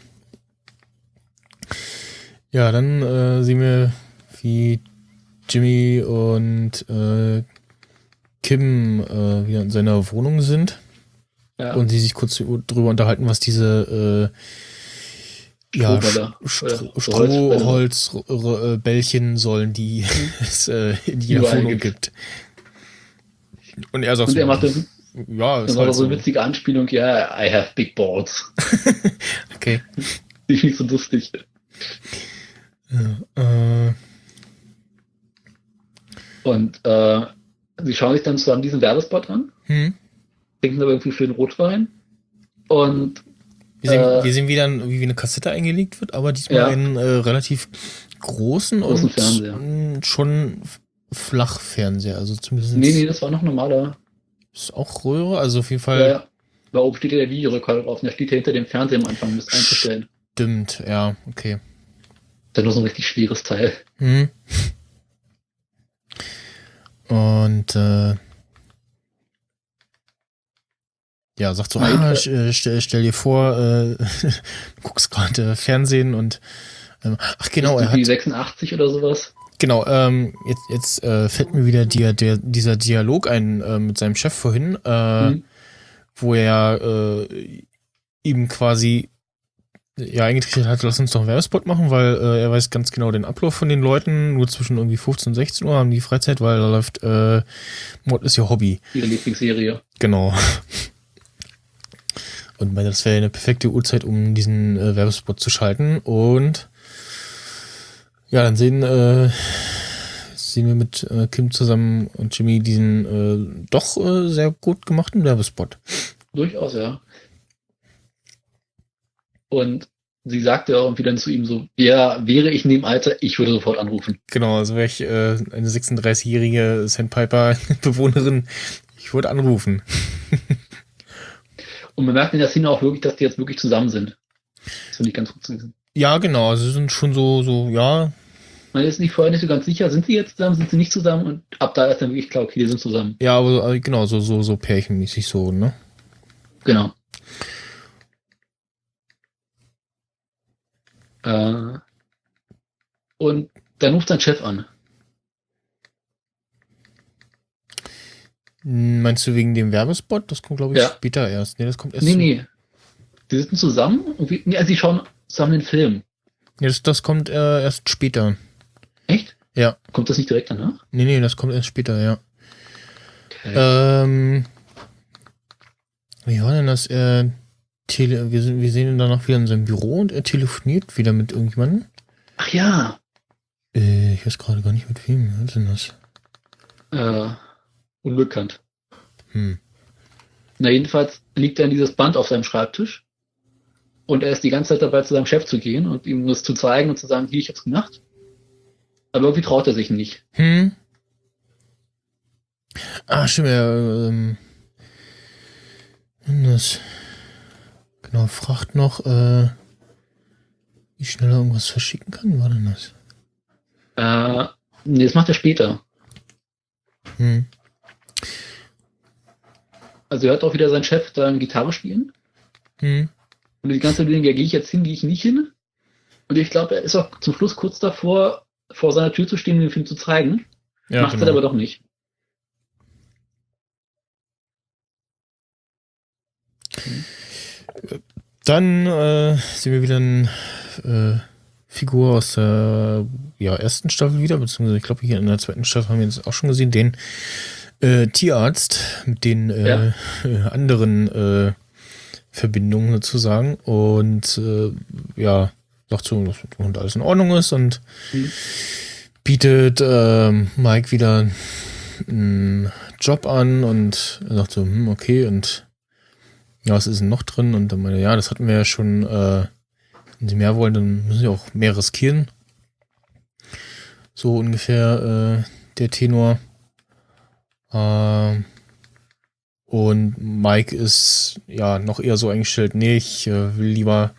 [SPEAKER 1] ja, dann äh, sehen wir, wie Jimmy und äh, Kim äh, wieder in seiner Wohnung sind
[SPEAKER 2] Ja,
[SPEAKER 1] und sie sich kurz drüber unterhalten, was diese äh, ja,
[SPEAKER 2] Strohbälle
[SPEAKER 1] Sch-
[SPEAKER 2] oder
[SPEAKER 1] Stro
[SPEAKER 2] so Holzbälle.
[SPEAKER 1] Strohholzbällchen sollen, die es äh, in jeder
[SPEAKER 2] Überall
[SPEAKER 1] Wohnung
[SPEAKER 2] gibt.
[SPEAKER 1] gibt. Und er sagt
[SPEAKER 2] und
[SPEAKER 1] so,
[SPEAKER 2] er macht dann
[SPEAKER 1] ja,
[SPEAKER 2] das
[SPEAKER 1] ist
[SPEAKER 2] war
[SPEAKER 1] halt
[SPEAKER 2] so
[SPEAKER 1] so.
[SPEAKER 2] eine witzige Anspielung, ja, I have big balls.
[SPEAKER 1] Okay.
[SPEAKER 2] Die finde ich so lustig.
[SPEAKER 1] Ja, äh,
[SPEAKER 2] Und äh, sie schauen sich dann zusammen diesen Werbespot an,
[SPEAKER 1] hm.
[SPEAKER 2] trinken aber irgendwie für den Rotwein. Und
[SPEAKER 1] Wir sehen,
[SPEAKER 2] Äh,
[SPEAKER 1] wir sehen wieder, wie eine Kassette eingelegt wird, aber diesmal
[SPEAKER 2] Ja.
[SPEAKER 1] einen äh, relativ großen,
[SPEAKER 2] Großen
[SPEAKER 1] und
[SPEAKER 2] Fernseher.
[SPEAKER 1] mh, schon Flachfernseher. Also zumindest
[SPEAKER 2] nee, nee, das war noch normaler.
[SPEAKER 1] ist auch Röhre, also auf jeden Fall
[SPEAKER 2] Ja, ja. Da oben steht ja der Videorekorder drauf und der steht ja hinter dem Fernseher am Anfang, um das einzustellen.
[SPEAKER 1] stimmt, ja, okay.
[SPEAKER 2] Das ist nur so ein richtig schweres Teil.
[SPEAKER 1] Hm. Und äh, ja, sagt so,
[SPEAKER 2] Nein,
[SPEAKER 1] ah,
[SPEAKER 2] äh,
[SPEAKER 1] st- stell, stell dir vor, äh, du guckst gerade Fernsehen und ähm, ach genau, er
[SPEAKER 2] Wie
[SPEAKER 1] hat
[SPEAKER 2] sechsundachtzig oder sowas.
[SPEAKER 1] genau, ähm, jetzt, jetzt äh, fällt mir wieder der, der, dieser Dialog ein äh, mit seinem Chef vorhin, äh,
[SPEAKER 2] Hm.
[SPEAKER 1] wo er äh, ihm quasi ja eingetrichtert hat, lass uns doch einen Werbespot machen, weil äh, er weiß ganz genau den Ablauf von den Leuten, nur zwischen irgendwie fünfzehn und sechzehn Uhr haben die Freizeit, weil da läuft äh, Mord ist ihr Hobby.
[SPEAKER 2] Ihre Lieblingsserie.
[SPEAKER 1] Genau. Und meinte, das wäre eine perfekte Uhrzeit, um diesen äh, Werbespot zu schalten. Und ja, dann sehen, äh, sehen wir mit äh, Kim zusammen und Jimmy diesen äh, doch äh, sehr gut gemachten Werbespot.
[SPEAKER 2] Durchaus, ja. Und sie sagte auch irgendwie dann zu ihm so, ja, wäre ich in dem Alter, ich würde sofort anrufen.
[SPEAKER 1] Genau, also wäre ich äh, eine sechsunddreißigjährige Sandpiper-Bewohnerin, ich würde anrufen.
[SPEAKER 2] Und man merkt in der Szene auch wirklich, dass die jetzt wirklich zusammen sind. Das finde ich ganz gut zu wissen.
[SPEAKER 1] Ja, genau, also sie sind schon so, so, ja.
[SPEAKER 2] Man ist nicht vorher nicht so ganz sicher, sind sie jetzt zusammen, sind sie nicht zusammen und ab da ist dann wirklich klar, okay, die sind zusammen.
[SPEAKER 1] Ja, aber äh, genau, so, so, so pärchenmäßig so, ne?
[SPEAKER 2] Genau. Äh, und dann ruft sein Chef an.
[SPEAKER 1] Meinst du wegen dem Werbespot? Das kommt, glaube ich,
[SPEAKER 2] Ja.
[SPEAKER 1] später erst. Nee, das kommt erst.
[SPEAKER 2] Nee,
[SPEAKER 1] zu-
[SPEAKER 2] nee. Die sitzen zusammen und wir, nee, also sie schauen zusammen den Film.
[SPEAKER 1] Nee, das, das kommt äh, erst später.
[SPEAKER 2] Echt?
[SPEAKER 1] Ja.
[SPEAKER 2] Kommt das nicht direkt danach?
[SPEAKER 1] Nee, nee, das kommt erst später, ja.
[SPEAKER 2] Okay.
[SPEAKER 1] Ähm. Wie war denn das? Er tele wir, sind, wir sehen ihn danach wieder in seinem Büro und er telefoniert wieder mit irgendjemandem.
[SPEAKER 2] Ach ja.
[SPEAKER 1] Äh, ich weiß gerade gar nicht mit wem. Was ist denn das?
[SPEAKER 2] Äh, unbekannt.
[SPEAKER 1] Hm.
[SPEAKER 2] Na, jedenfalls liegt dann dieses Band auf seinem Schreibtisch und er ist die ganze Zeit dabei, zu seinem Chef zu gehen und ihm das zu zeigen und zu sagen, hier, ich hab's gemacht. Aber irgendwie traut er sich nicht.
[SPEAKER 1] Hm. Ah, stimmt, er, ähm. Das. Genau, fragt noch, äh. wie schnell er irgendwas verschicken kann, war denn das?
[SPEAKER 2] Äh, nee, das macht er später.
[SPEAKER 1] Hm.
[SPEAKER 2] Also er hört auch wieder seinen Chef dann Gitarre spielen.
[SPEAKER 1] Hm.
[SPEAKER 2] Und die ganze Zeit überlegen, ja, gehe ich jetzt hin, gehe ich nicht hin? Und ich glaube, er ist auch zum Schluss kurz davor, vor seiner Tür zu stehen und den Film zu zeigen.
[SPEAKER 1] Ja,
[SPEAKER 2] Macht
[SPEAKER 1] genau.
[SPEAKER 2] er aber doch nicht.
[SPEAKER 1] Dann äh, sehen wir wieder eine äh, Figur aus der ja, ersten Staffel wieder, beziehungsweise ich glaube hier in der zweiten Staffel haben wir jetzt auch schon gesehen, den äh, Tierarzt mit den äh,
[SPEAKER 2] Ja.
[SPEAKER 1] äh, anderen äh, Verbindungen sozusagen und äh, ja, sagt so, dass mit dem Hund alles in Ordnung ist und
[SPEAKER 2] Mhm.
[SPEAKER 1] bietet äh, Mike wieder einen Job an und er sagt so, hm, okay, und ja, was ist denn noch drin? Und dann meine, ja, das hatten wir ja schon, äh, wenn sie mehr wollen, dann müssen sie auch mehr riskieren. So ungefähr äh, der Tenor. Äh, und Mike ist ja noch eher so eingestellt, nee, ich äh, will lieber,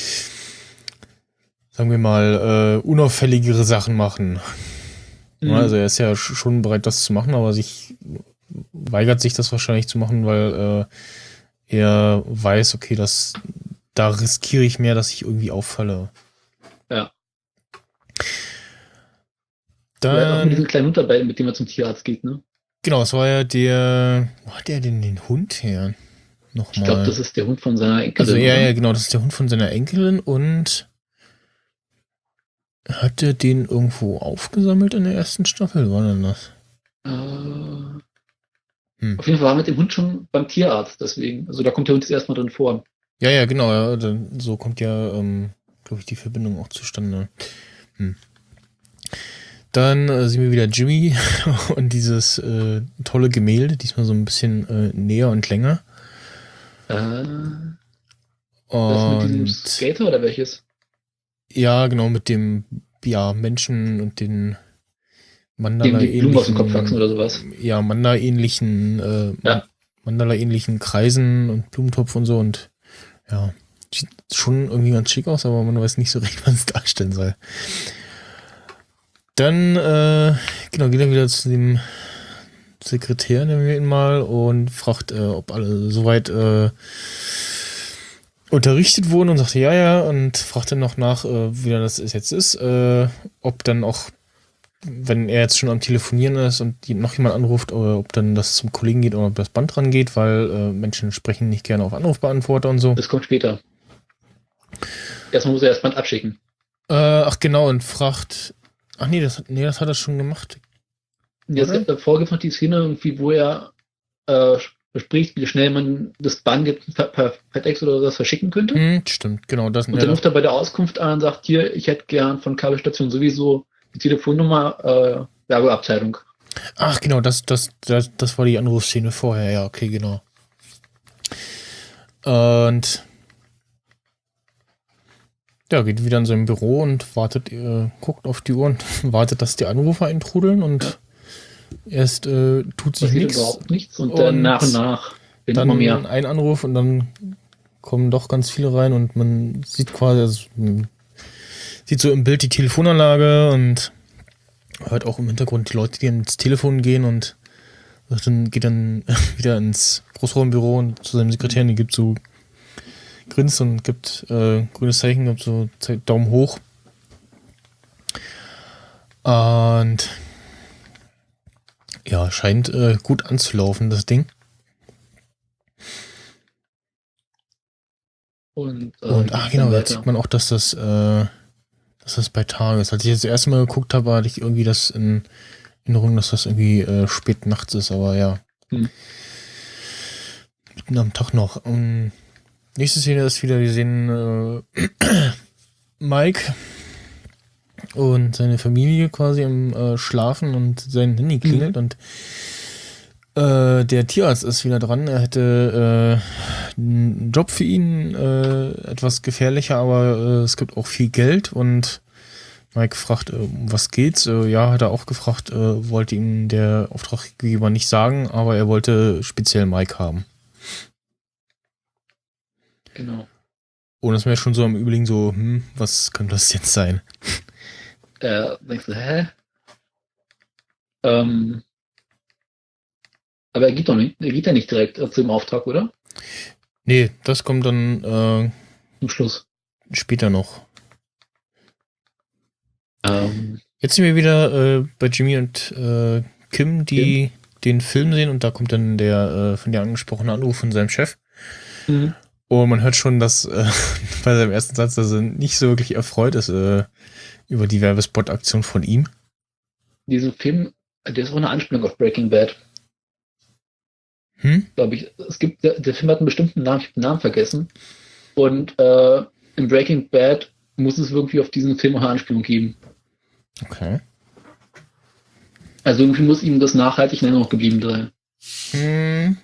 [SPEAKER 1] sagen wir mal, äh, unauffälligere Sachen machen.
[SPEAKER 2] Mhm.
[SPEAKER 1] Ja, also er ist ja sch- schon bereit, das zu machen, aber sich weigert sich das wahrscheinlich zu machen, weil äh, er weiß, okay, das, da riskiere ich mehr, dass ich irgendwie auffalle.
[SPEAKER 2] Ja. Er hat auch mit
[SPEAKER 1] Dann,
[SPEAKER 2] diesem kleinen Hund dabei, mit dem er zum Tierarzt geht, ne?
[SPEAKER 1] genau, es war ja der, wo hat der denn den Hund her? Nochmal.
[SPEAKER 2] Ich glaube, das ist der Hund von seiner Enkelin.
[SPEAKER 1] Also ja,
[SPEAKER 2] oder?
[SPEAKER 1] ja, genau, das ist der Hund von seiner Enkelin und hat er den irgendwo aufgesammelt in der ersten Staffel? War denn das?
[SPEAKER 2] Äh,
[SPEAKER 1] Hm.
[SPEAKER 2] Auf jeden Fall war er mit dem Hund schon beim Tierarzt, deswegen. Also da kommt der Hund jetzt erstmal drin vor.
[SPEAKER 1] Ja, ja, genau, ja, dann, so kommt ja, ähm, glaube ich, die Verbindung auch zustande. Hm. Dann äh, sehen wir wieder Jimmy und dieses äh, tolle Gemälde, diesmal so ein bisschen äh, näher und länger.
[SPEAKER 2] Äh, das mit diesem
[SPEAKER 1] Und
[SPEAKER 2] Skater oder welches?
[SPEAKER 1] ja, genau, mit dem ja, Menschen und den
[SPEAKER 2] Dem die Blumen aus dem Kopf wachsen
[SPEAKER 1] Mandala-ähnlichen,
[SPEAKER 2] oder sowas.
[SPEAKER 1] ja, Mandala-ähnlichen, äh,
[SPEAKER 2] Ja.
[SPEAKER 1] Mandala-ähnlichen Kreisen und Blumentopf und so und ja, sieht schon irgendwie ganz schick aus, aber man weiß nicht so recht, was es darstellen soll. Dann, äh, genau, geht er wieder zu dem Sekretär, nennen wir ihn mal, und fragt, äh, ob alle soweit äh, unterrichtet wurden und sagte ja, ja, und fragt dann noch nach, äh, wie das jetzt ist, äh, ob dann auch, wenn er jetzt schon am Telefonieren ist und noch jemand anruft, oder ob dann das zum Kollegen geht oder ob das Band dran geht, weil äh, Menschen sprechen nicht gerne auf Anrufbeantworter und so.
[SPEAKER 2] Das kommt später. Erstmal muss er erstmal abschicken.
[SPEAKER 1] Äh, ach genau, und fragt, ach nee, das, nee, das hat er schon gemacht.
[SPEAKER 2] Jetzt
[SPEAKER 1] Oder?
[SPEAKER 2] davor gibt es noch die Szene, irgendwie, wo er äh, bespricht, wie schnell man das Band jetzt per, per FedEx oder was verschicken könnte.
[SPEAKER 1] Hm, stimmt, genau. Das,
[SPEAKER 2] Und
[SPEAKER 1] ja,
[SPEAKER 2] dann
[SPEAKER 1] das,
[SPEAKER 2] ruft er bei der Auskunft an und sagt, hier, ich hätte gern von Kabelstation sowieso die Telefonnummer, äh, Werbeabteilung.
[SPEAKER 1] ach genau, das, das, das, das war die Anrufszene vorher, ja, okay, genau. Und ja, geht wieder in sein Büro und wartet, äh, guckt auf die Uhr und wartet, dass die Anrufer eintrudeln und
[SPEAKER 2] Ja.
[SPEAKER 1] erst äh, tut sich
[SPEAKER 2] Passiert
[SPEAKER 1] nichts.
[SPEAKER 2] überhaupt nichts und,
[SPEAKER 1] Und
[SPEAKER 2] dann nach und nach werden immer
[SPEAKER 1] Dann
[SPEAKER 2] mehr.
[SPEAKER 1] ein Anruf und dann kommen doch ganz viele rein und man sieht quasi, also, man sieht so im Bild die Telefonanlage und hört auch im Hintergrund die Leute, die ins Telefon gehen und dann geht dann wieder ins Großraumbüro und zu seinem Sekretär und die gibt so grinst und gibt äh, grünes Zeichen, gibt so Daumen hoch. Und ja, scheint äh, gut anzulaufen, das Ding.
[SPEAKER 2] Und, äh,
[SPEAKER 1] und ach genau, jetzt sieht man auch, dass das, äh, dass das bei Tage ist. Als ich das erste Mal geguckt habe, hatte ich irgendwie das in Erinnerung, dass das irgendwie äh, spät nachts ist, aber ja. Hm. Mitten am Tag noch. Um, nächste Szene ist wieder, wir sehen äh, Mike und seine Familie quasi im äh, Schlafen und sein Handy klingelt mhm. und äh, der Tierarzt ist wieder dran. Er hätte äh, einen Job für ihn, äh, etwas gefährlicher, aber äh, es gibt auch viel Geld und Mike fragt, äh, um was geht's? Äh, ja, hat er auch gefragt, äh, wollte ihm der Auftraggeber nicht sagen, aber er wollte speziell Mike haben.
[SPEAKER 2] Genau.
[SPEAKER 1] Und das wäre schon so am Überlegen so, hm, was könnte das jetzt sein?
[SPEAKER 2] Äh, denkst du, hä? Ähm, aber er geht doch nicht, er geht ja nicht direkt äh, zu dem Auftrag, oder?
[SPEAKER 1] Nee, das kommt dann äh,
[SPEAKER 2] zum Schluss.
[SPEAKER 1] Später noch.
[SPEAKER 2] Ähm,
[SPEAKER 1] Jetzt sind wir wieder äh, bei Jimmy und äh, Kim, die Kim? den Film sehen und da kommt dann der äh, von dir angesprochene Anruf von seinem Chef.
[SPEAKER 2] Mhm.
[SPEAKER 1] Und man hört schon, dass äh, bei seinem ersten Satz, dass er nicht so wirklich erfreut ist äh, über die Werbespot-Aktion von ihm.
[SPEAKER 2] Diesen Film, der ist auch eine Anspielung auf Breaking Bad.
[SPEAKER 1] Hm?
[SPEAKER 2] Glaube ich. Es gibt, der, der Film hat einen bestimmten Namen, ich habe den Namen vergessen. Und äh, in Breaking Bad muss es irgendwie auf diesen Film auch eine Anspielung geben.
[SPEAKER 1] Okay.
[SPEAKER 2] Also irgendwie muss ihm das nachhaltig in Erinnerung geblieben sein.
[SPEAKER 1] Hm.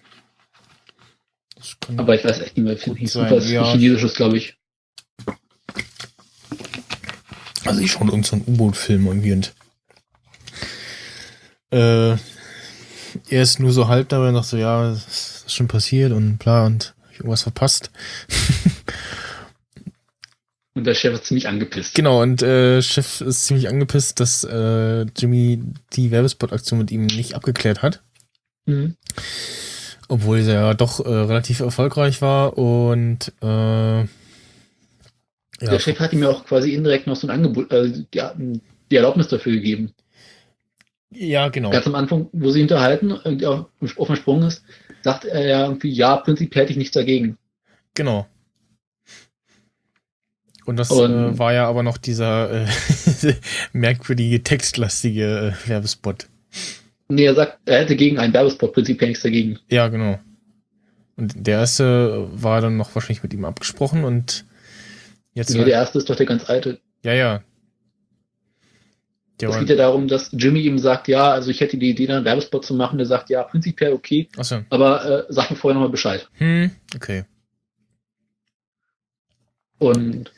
[SPEAKER 2] Aber ich weiß echt nicht mehr, wie hieß.
[SPEAKER 1] Was
[SPEAKER 2] ja. Chinesisches, glaube ich.
[SPEAKER 1] Also ich schon irgendein so U-Boot-Film irgendwie und äh, er ist nur so halb dabei noch so, ja, das ist schon passiert und bla und hab ich irgendwas verpasst.
[SPEAKER 2] Und der Chef ist ziemlich angepisst.
[SPEAKER 1] Genau, und äh, Chef ist ziemlich angepisst, dass äh, Jimmy die Werbespot-Aktion mit ihm nicht abgeklärt hat.
[SPEAKER 2] Mhm.
[SPEAKER 1] Obwohl er ja doch äh, relativ erfolgreich war und äh, ja.
[SPEAKER 2] Der Chef hat ihm ja auch quasi indirekt noch so ein Angebot, äh, die, die Erlaubnis dafür gegeben.
[SPEAKER 1] Ja, genau.
[SPEAKER 2] Ganz am Anfang, wo sie unterhalten, irgendwie auf, auf dem Sprung ist, sagt er ja irgendwie, ja, prinzipiell hätte ich nichts dagegen.
[SPEAKER 1] Genau. Und das
[SPEAKER 2] Und,
[SPEAKER 1] äh, war ja aber noch dieser äh, merkwürdige, textlastige äh, Werbespot.
[SPEAKER 2] Nee, er sagt, er hätte gegen einen Werbespot prinzipiell nichts dagegen.
[SPEAKER 1] Ja, genau. Und der erste war dann noch wahrscheinlich mit ihm abgesprochen und jetzt.
[SPEAKER 2] Nee,
[SPEAKER 1] halt,
[SPEAKER 2] der erste ist doch der ganz alte.
[SPEAKER 1] Ja, ja.
[SPEAKER 2] Der es geht ja darum, dass Jimmy ihm sagt, ja, also ich hätte die Idee, einen Werbespot zu machen. Der sagt, ja, prinzipiell okay.
[SPEAKER 1] Ach so.
[SPEAKER 2] Aber äh, sag mir vorher nochmal Bescheid.
[SPEAKER 1] Hm, okay.
[SPEAKER 2] Und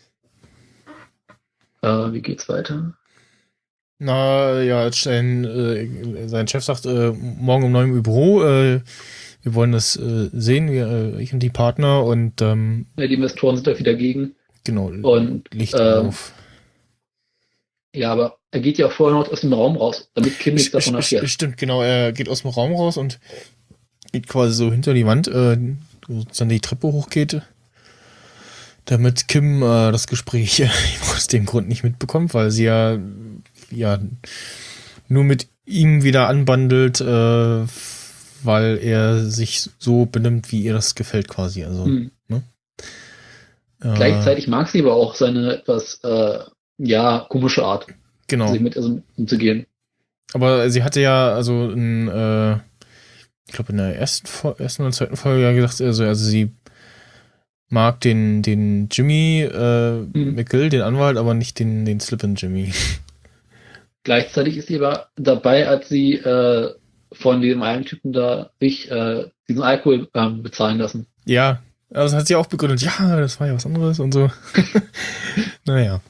[SPEAKER 2] äh, wie geht's weiter?
[SPEAKER 1] Na, ja, sein, äh, sein Chef sagt, äh, morgen um neun Uhr im Büro, äh, wir wollen das äh, sehen, wir, äh, ich und die Partner und ähm,
[SPEAKER 2] ja, die Investoren sind da wieder gegen.
[SPEAKER 1] Genau,
[SPEAKER 2] und
[SPEAKER 1] Licht
[SPEAKER 2] ähm,
[SPEAKER 1] auf.
[SPEAKER 2] Ja, aber er geht ja vorher noch aus dem Raum raus, damit Kim nichts davon erfährt.
[SPEAKER 1] Stimmt, genau, er geht aus dem Raum raus und geht quasi so hinter die Wand, äh, wo dann die Treppe hochgeht, damit Kim äh, das Gespräch aus dem Grund nicht mitbekommt, weil sie ja, ja nur mit ihm wieder anbandelt, äh, weil er sich so benimmt, wie ihr das gefällt quasi. Also, hm. ne? äh,
[SPEAKER 2] Gleichzeitig mag sie aber auch seine etwas äh, ja, komische Art,
[SPEAKER 1] genau.
[SPEAKER 2] sich mit also, umzugehen.
[SPEAKER 1] Aber sie hatte ja, also in, äh, ich glaube in der ersten, ersten oder zweiten Folge ja gesagt, also, also sie mag den, den Jimmy äh, mhm. McGill, den Anwalt, aber nicht den, den Slip-in Jimmy.
[SPEAKER 2] Gleichzeitig ist sie aber dabei, als sie äh, von diesem einen Typen da sich äh, diesen Alkohol ähm, bezahlen lassen.
[SPEAKER 1] Ja, also hat sie auch begründet, ja, das war ja was anderes und so. Naja.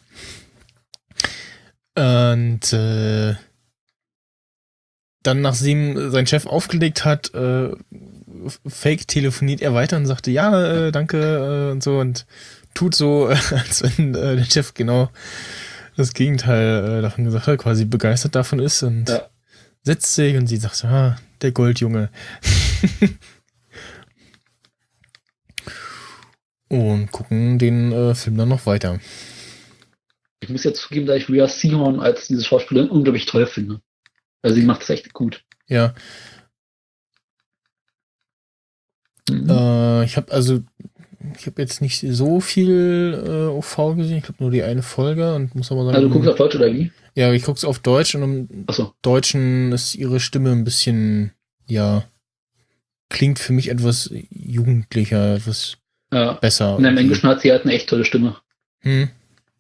[SPEAKER 1] Und äh, dann, nachdem sein Chef aufgelegt hat, äh, fake telefoniert er weiter und sagte, ja, äh, danke äh, und so und tut so, äh, als wenn äh, der Chef genau das Gegenteil äh, davon gesagt hat, quasi begeistert davon ist und
[SPEAKER 2] Ja.
[SPEAKER 1] setzt sich und sie sagt, ah, der Goldjunge. Und gucken den äh, Film dann noch weiter.
[SPEAKER 2] Ich muss ja zugeben, dass ich Rhea Seehorn als diese Schauspielerin unglaublich toll finde. Also sie macht das echt gut.
[SPEAKER 1] Ja.
[SPEAKER 2] Mhm.
[SPEAKER 1] Äh, ich habe also, ich habe jetzt nicht so viel äh, O V gesehen. Ich glaube nur die eine Folge und muss aber sagen,
[SPEAKER 2] Also du guckst auf Deutsch oder wie?
[SPEAKER 1] ja, ich guck's auf Deutsch und im
[SPEAKER 2] Achso.
[SPEAKER 1] Deutschen ist ihre Stimme ein bisschen, ja, klingt für mich etwas jugendlicher, etwas
[SPEAKER 2] Ja.
[SPEAKER 1] besser.
[SPEAKER 2] Und im
[SPEAKER 1] irgendwie.
[SPEAKER 2] Englischen hat sie halt eine echt tolle Stimme.
[SPEAKER 1] Hm.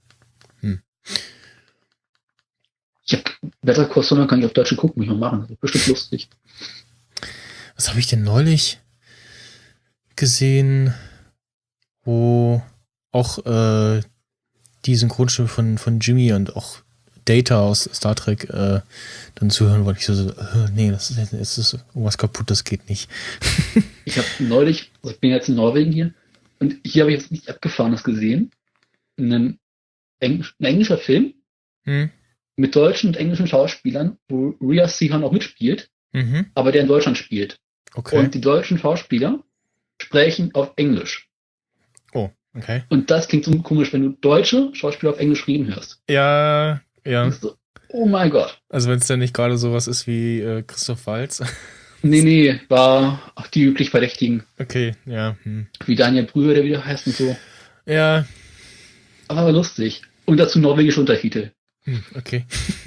[SPEAKER 2] Ich hab Better Call Saul kann ich auf Deutsch gucken, muss ich mal machen. Das ist bestimmt lustig.
[SPEAKER 1] Was habe ich denn neulich gesehen, wo auch äh, die Synchronstimme von, von Jimmy und auch Data aus Star Trek äh, dann zuhören wollte. Ich so, so äh, nee, das ist, das ist irgendwas kaputt, das geht nicht.
[SPEAKER 2] Ich habe neulich, also ich bin jetzt in Norwegen hier, und hier habe ich jetzt nicht Abgefahrenes gesehen. Einen Englisch, ein englischer Film
[SPEAKER 1] Hm.
[SPEAKER 2] mit deutschen und englischen Schauspielern, wo Rhea Seehorn auch mitspielt,
[SPEAKER 1] Mhm.
[SPEAKER 2] aber der in Deutschland spielt.
[SPEAKER 1] Okay.
[SPEAKER 2] Und die deutschen Schauspieler sprechen auf Englisch.
[SPEAKER 1] Oh, okay.
[SPEAKER 2] Und das klingt so komisch, wenn du deutsche Schauspieler auf Englisch reden hörst.
[SPEAKER 1] Ja, ja.
[SPEAKER 2] Denkst du, oh mein Gott.
[SPEAKER 1] Also wenn es dann nicht gerade sowas ist wie äh, Christoph Waltz.
[SPEAKER 2] Nee, nee, war auch die üblich Verdächtigen.
[SPEAKER 1] Okay, ja. Hm.
[SPEAKER 2] Wie Daniel Brühl, der wieder heißt und so.
[SPEAKER 1] Ja,
[SPEAKER 2] Aber lustig. Und dazu norwegische Untertitel.
[SPEAKER 1] hm, okay.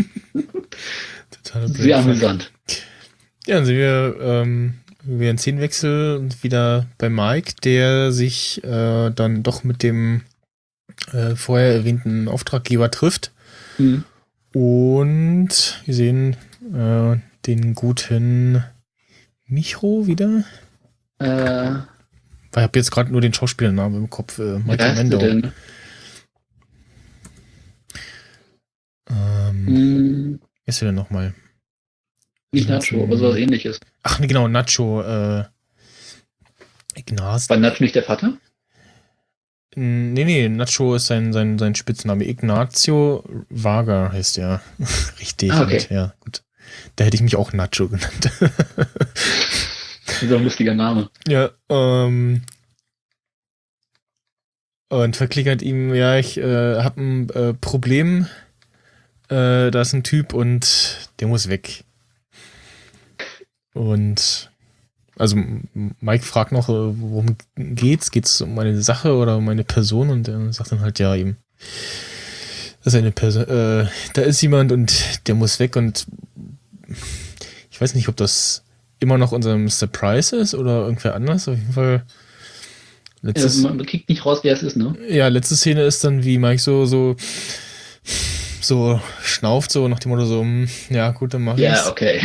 [SPEAKER 1] Total
[SPEAKER 2] Sehr amüsant.
[SPEAKER 1] Ja, dann sind wir, ähm, wir einen Szenenwechsel und wieder bei Mike, der sich äh, dann doch mit dem äh, vorher erwähnten Auftraggeber trifft.
[SPEAKER 2] Hm.
[SPEAKER 1] Und wir sehen äh, den guten Micho wieder.
[SPEAKER 2] Äh,
[SPEAKER 1] Ich habe jetzt gerade nur den Schauspielernamen im Kopf. Äh,
[SPEAKER 2] wie
[SPEAKER 1] Michael
[SPEAKER 2] heißt der
[SPEAKER 1] Mendo.
[SPEAKER 2] denn?
[SPEAKER 1] Ähm,
[SPEAKER 2] Hm,
[SPEAKER 1] Wie ist der denn nochmal?
[SPEAKER 2] nicht Nacho, aber sowas ähnliches.
[SPEAKER 1] Ach, nee, genau, Nacho. Äh, Ignaz.
[SPEAKER 2] War Nacho nicht der Vater?
[SPEAKER 1] Nee, nee, Nacho ist sein, sein, sein Spitzname. Ignacio Varga heißt er. Richtig.
[SPEAKER 2] Ah, okay.
[SPEAKER 1] Und, ja, gut. Da hätte ich mich auch Nacho genannt.
[SPEAKER 2] Das ist doch ein lustiger Name.
[SPEAKER 1] Ja, ähm. Und verklickert ihm, ja, ich äh, habe ein äh, Problem. Äh, da ist ein Typ und der muss weg. Und also Mike fragt noch, äh, worum geht's? Geht's um eine Sache oder um eine Person? Und er sagt dann halt, ja, eben. Das ist eine Person, äh, da ist jemand und der muss weg und ich weiß nicht, ob das immer noch unser Mister Price ist oder irgendwer anders. Auf jeden Fall. Letztes,
[SPEAKER 2] Ja, man kriegt nicht raus, wer es ist, ne?
[SPEAKER 1] ja, letzte Szene ist dann, wie Mike so, so, so schnauft, so nach dem Motto so, hm, ja, gut, dann mach ich's.
[SPEAKER 2] Ja, okay.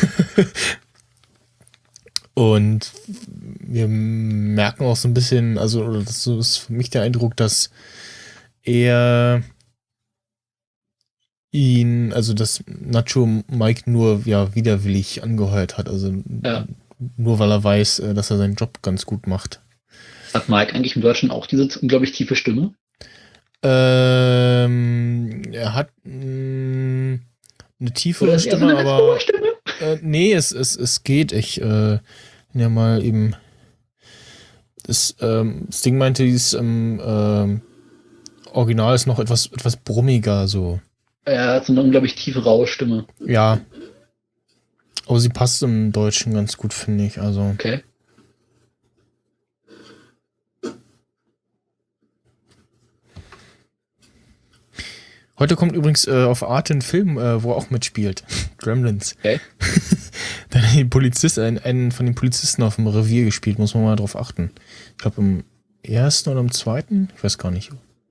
[SPEAKER 1] Und wir merken auch so ein bisschen, also oder das ist für mich der Eindruck, dass er ihn, also dass Nacho Mike nur ja widerwillig angeheuert hat, also
[SPEAKER 2] Ja.
[SPEAKER 1] nur weil er weiß, äh, dass er seinen Job ganz gut macht.
[SPEAKER 2] Hat Mike eigentlich im Deutschen auch diese unglaublich tiefe Stimme?
[SPEAKER 1] Ähm, er hat mh, eine tiefere
[SPEAKER 2] Oder ist er so
[SPEAKER 1] Stimme,
[SPEAKER 2] eine ganz
[SPEAKER 1] aber
[SPEAKER 2] hohe Stimme?
[SPEAKER 1] Äh, nee, es, es, es geht. Ich äh, ja mal eben. Das, ähm, das Ding meinte, dieses ähm, ähm, Original ist noch etwas, etwas brummiger, so.
[SPEAKER 2] Er hat so eine unglaublich tiefe, raue Stimme.
[SPEAKER 1] Ja. Aber sie passt im Deutschen ganz gut, finde ich. Also.
[SPEAKER 2] Okay.
[SPEAKER 1] Heute kommt übrigens äh, auf Arte ein Film, äh, wo er auch mitspielt. Gremlins.
[SPEAKER 2] Okay.
[SPEAKER 1] Da hat ein Polizist, einen, einen von den Polizisten auf dem Revier gespielt, muss man mal drauf achten. Ich glaube im ersten oder im zweiten? Ich weiß gar nicht.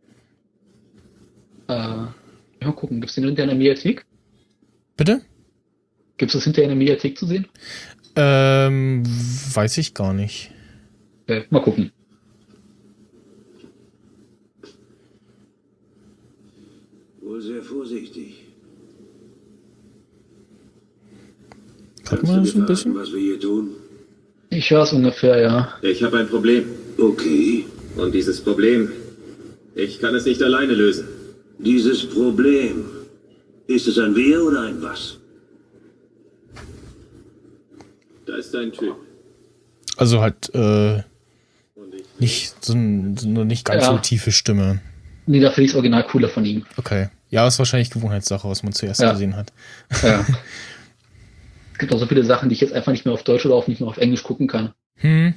[SPEAKER 2] Äh, mal gucken, gibt es den hinterher in der Mediathek?
[SPEAKER 1] Bitte?
[SPEAKER 2] Gibt es das hinterher in der Mediathek zu sehen?
[SPEAKER 1] Ähm, weiß ich gar nicht.
[SPEAKER 2] Okay, mal gucken.
[SPEAKER 4] Wohl sehr vorsichtig.
[SPEAKER 1] Hat
[SPEAKER 4] Kannst
[SPEAKER 1] man
[SPEAKER 4] du
[SPEAKER 1] das
[SPEAKER 4] mir
[SPEAKER 1] ein bisschen?
[SPEAKER 4] verraten, was wir hier tun?
[SPEAKER 2] Ich höre es ungefähr, ja.
[SPEAKER 5] Ich habe ein Problem.
[SPEAKER 4] Okay.
[SPEAKER 5] Und dieses Problem, ich kann es nicht alleine lösen.
[SPEAKER 4] Dieses Problem. Ist es ein Wer oder ein Was?
[SPEAKER 5] Da ist ein Typ.
[SPEAKER 1] Also halt äh,
[SPEAKER 5] Und ich
[SPEAKER 1] nicht so, ein, so eine nicht ganz
[SPEAKER 2] Ja.
[SPEAKER 1] so tiefe Stimme.
[SPEAKER 2] Nee, da finde ich das Original cooler von ihm.
[SPEAKER 1] Okay. Ja, ist wahrscheinlich Gewohnheitssache, was man zuerst
[SPEAKER 2] Ja.
[SPEAKER 1] gesehen hat.
[SPEAKER 2] Ja. Es gibt auch so viele Sachen, die ich jetzt einfach nicht mehr auf Deutsch oder auch nicht mehr auf Englisch gucken kann.
[SPEAKER 1] Hm.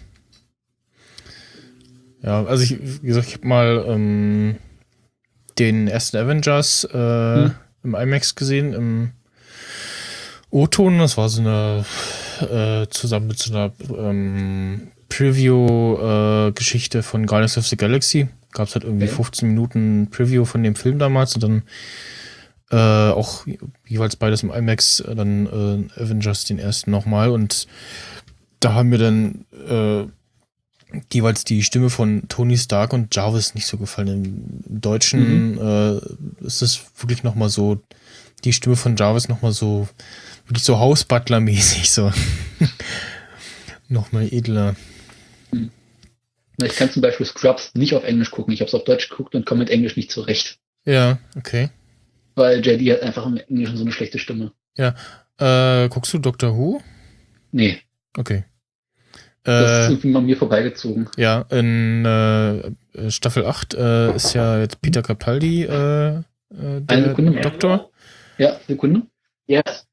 [SPEAKER 1] Ja, also ich, wie gesagt, ich habe mal ähm, den ersten Avengers äh,
[SPEAKER 2] Hm.
[SPEAKER 1] im IMAX gesehen, im O-Ton. Das war so eine äh, zusammen mit so einer ähm, Preview-Geschichte von Guardians of the Galaxy. Gab es halt irgendwie
[SPEAKER 2] Okay.
[SPEAKER 1] fünfzehn Minuten Preview von dem Film damals und dann äh, auch jeweils beides im IMAX, äh, dann äh, Avengers den ersten nochmal und da haben mir dann äh, jeweils die Stimme von Tony Stark und Jarvis nicht so gefallen. Im Deutschen äh, ist es wirklich nochmal so, die Stimme von Jarvis nochmal so, wirklich so Hausbutler-mäßig, so. Nochmal edler.
[SPEAKER 2] Ich kann zum Beispiel Scrubs nicht auf Englisch gucken. Ich habe es auf Deutsch geguckt und komme mit Englisch nicht zurecht.
[SPEAKER 1] Ja, okay.
[SPEAKER 2] Weil J D hat einfach im Englischen so eine schlechte Stimme.
[SPEAKER 1] Äh, guckst du Doctor Who?
[SPEAKER 2] Nee,
[SPEAKER 1] Okay.
[SPEAKER 2] das ist
[SPEAKER 1] Äh,
[SPEAKER 2] irgendwie an mir vorbeigezogen.
[SPEAKER 1] ja, in äh, Staffel acht äh, ist ja jetzt Peter Capaldi äh, äh,
[SPEAKER 2] Eine
[SPEAKER 1] der
[SPEAKER 2] Sekunde.
[SPEAKER 1] Doktor.
[SPEAKER 2] Ja, Sekunde. Yes.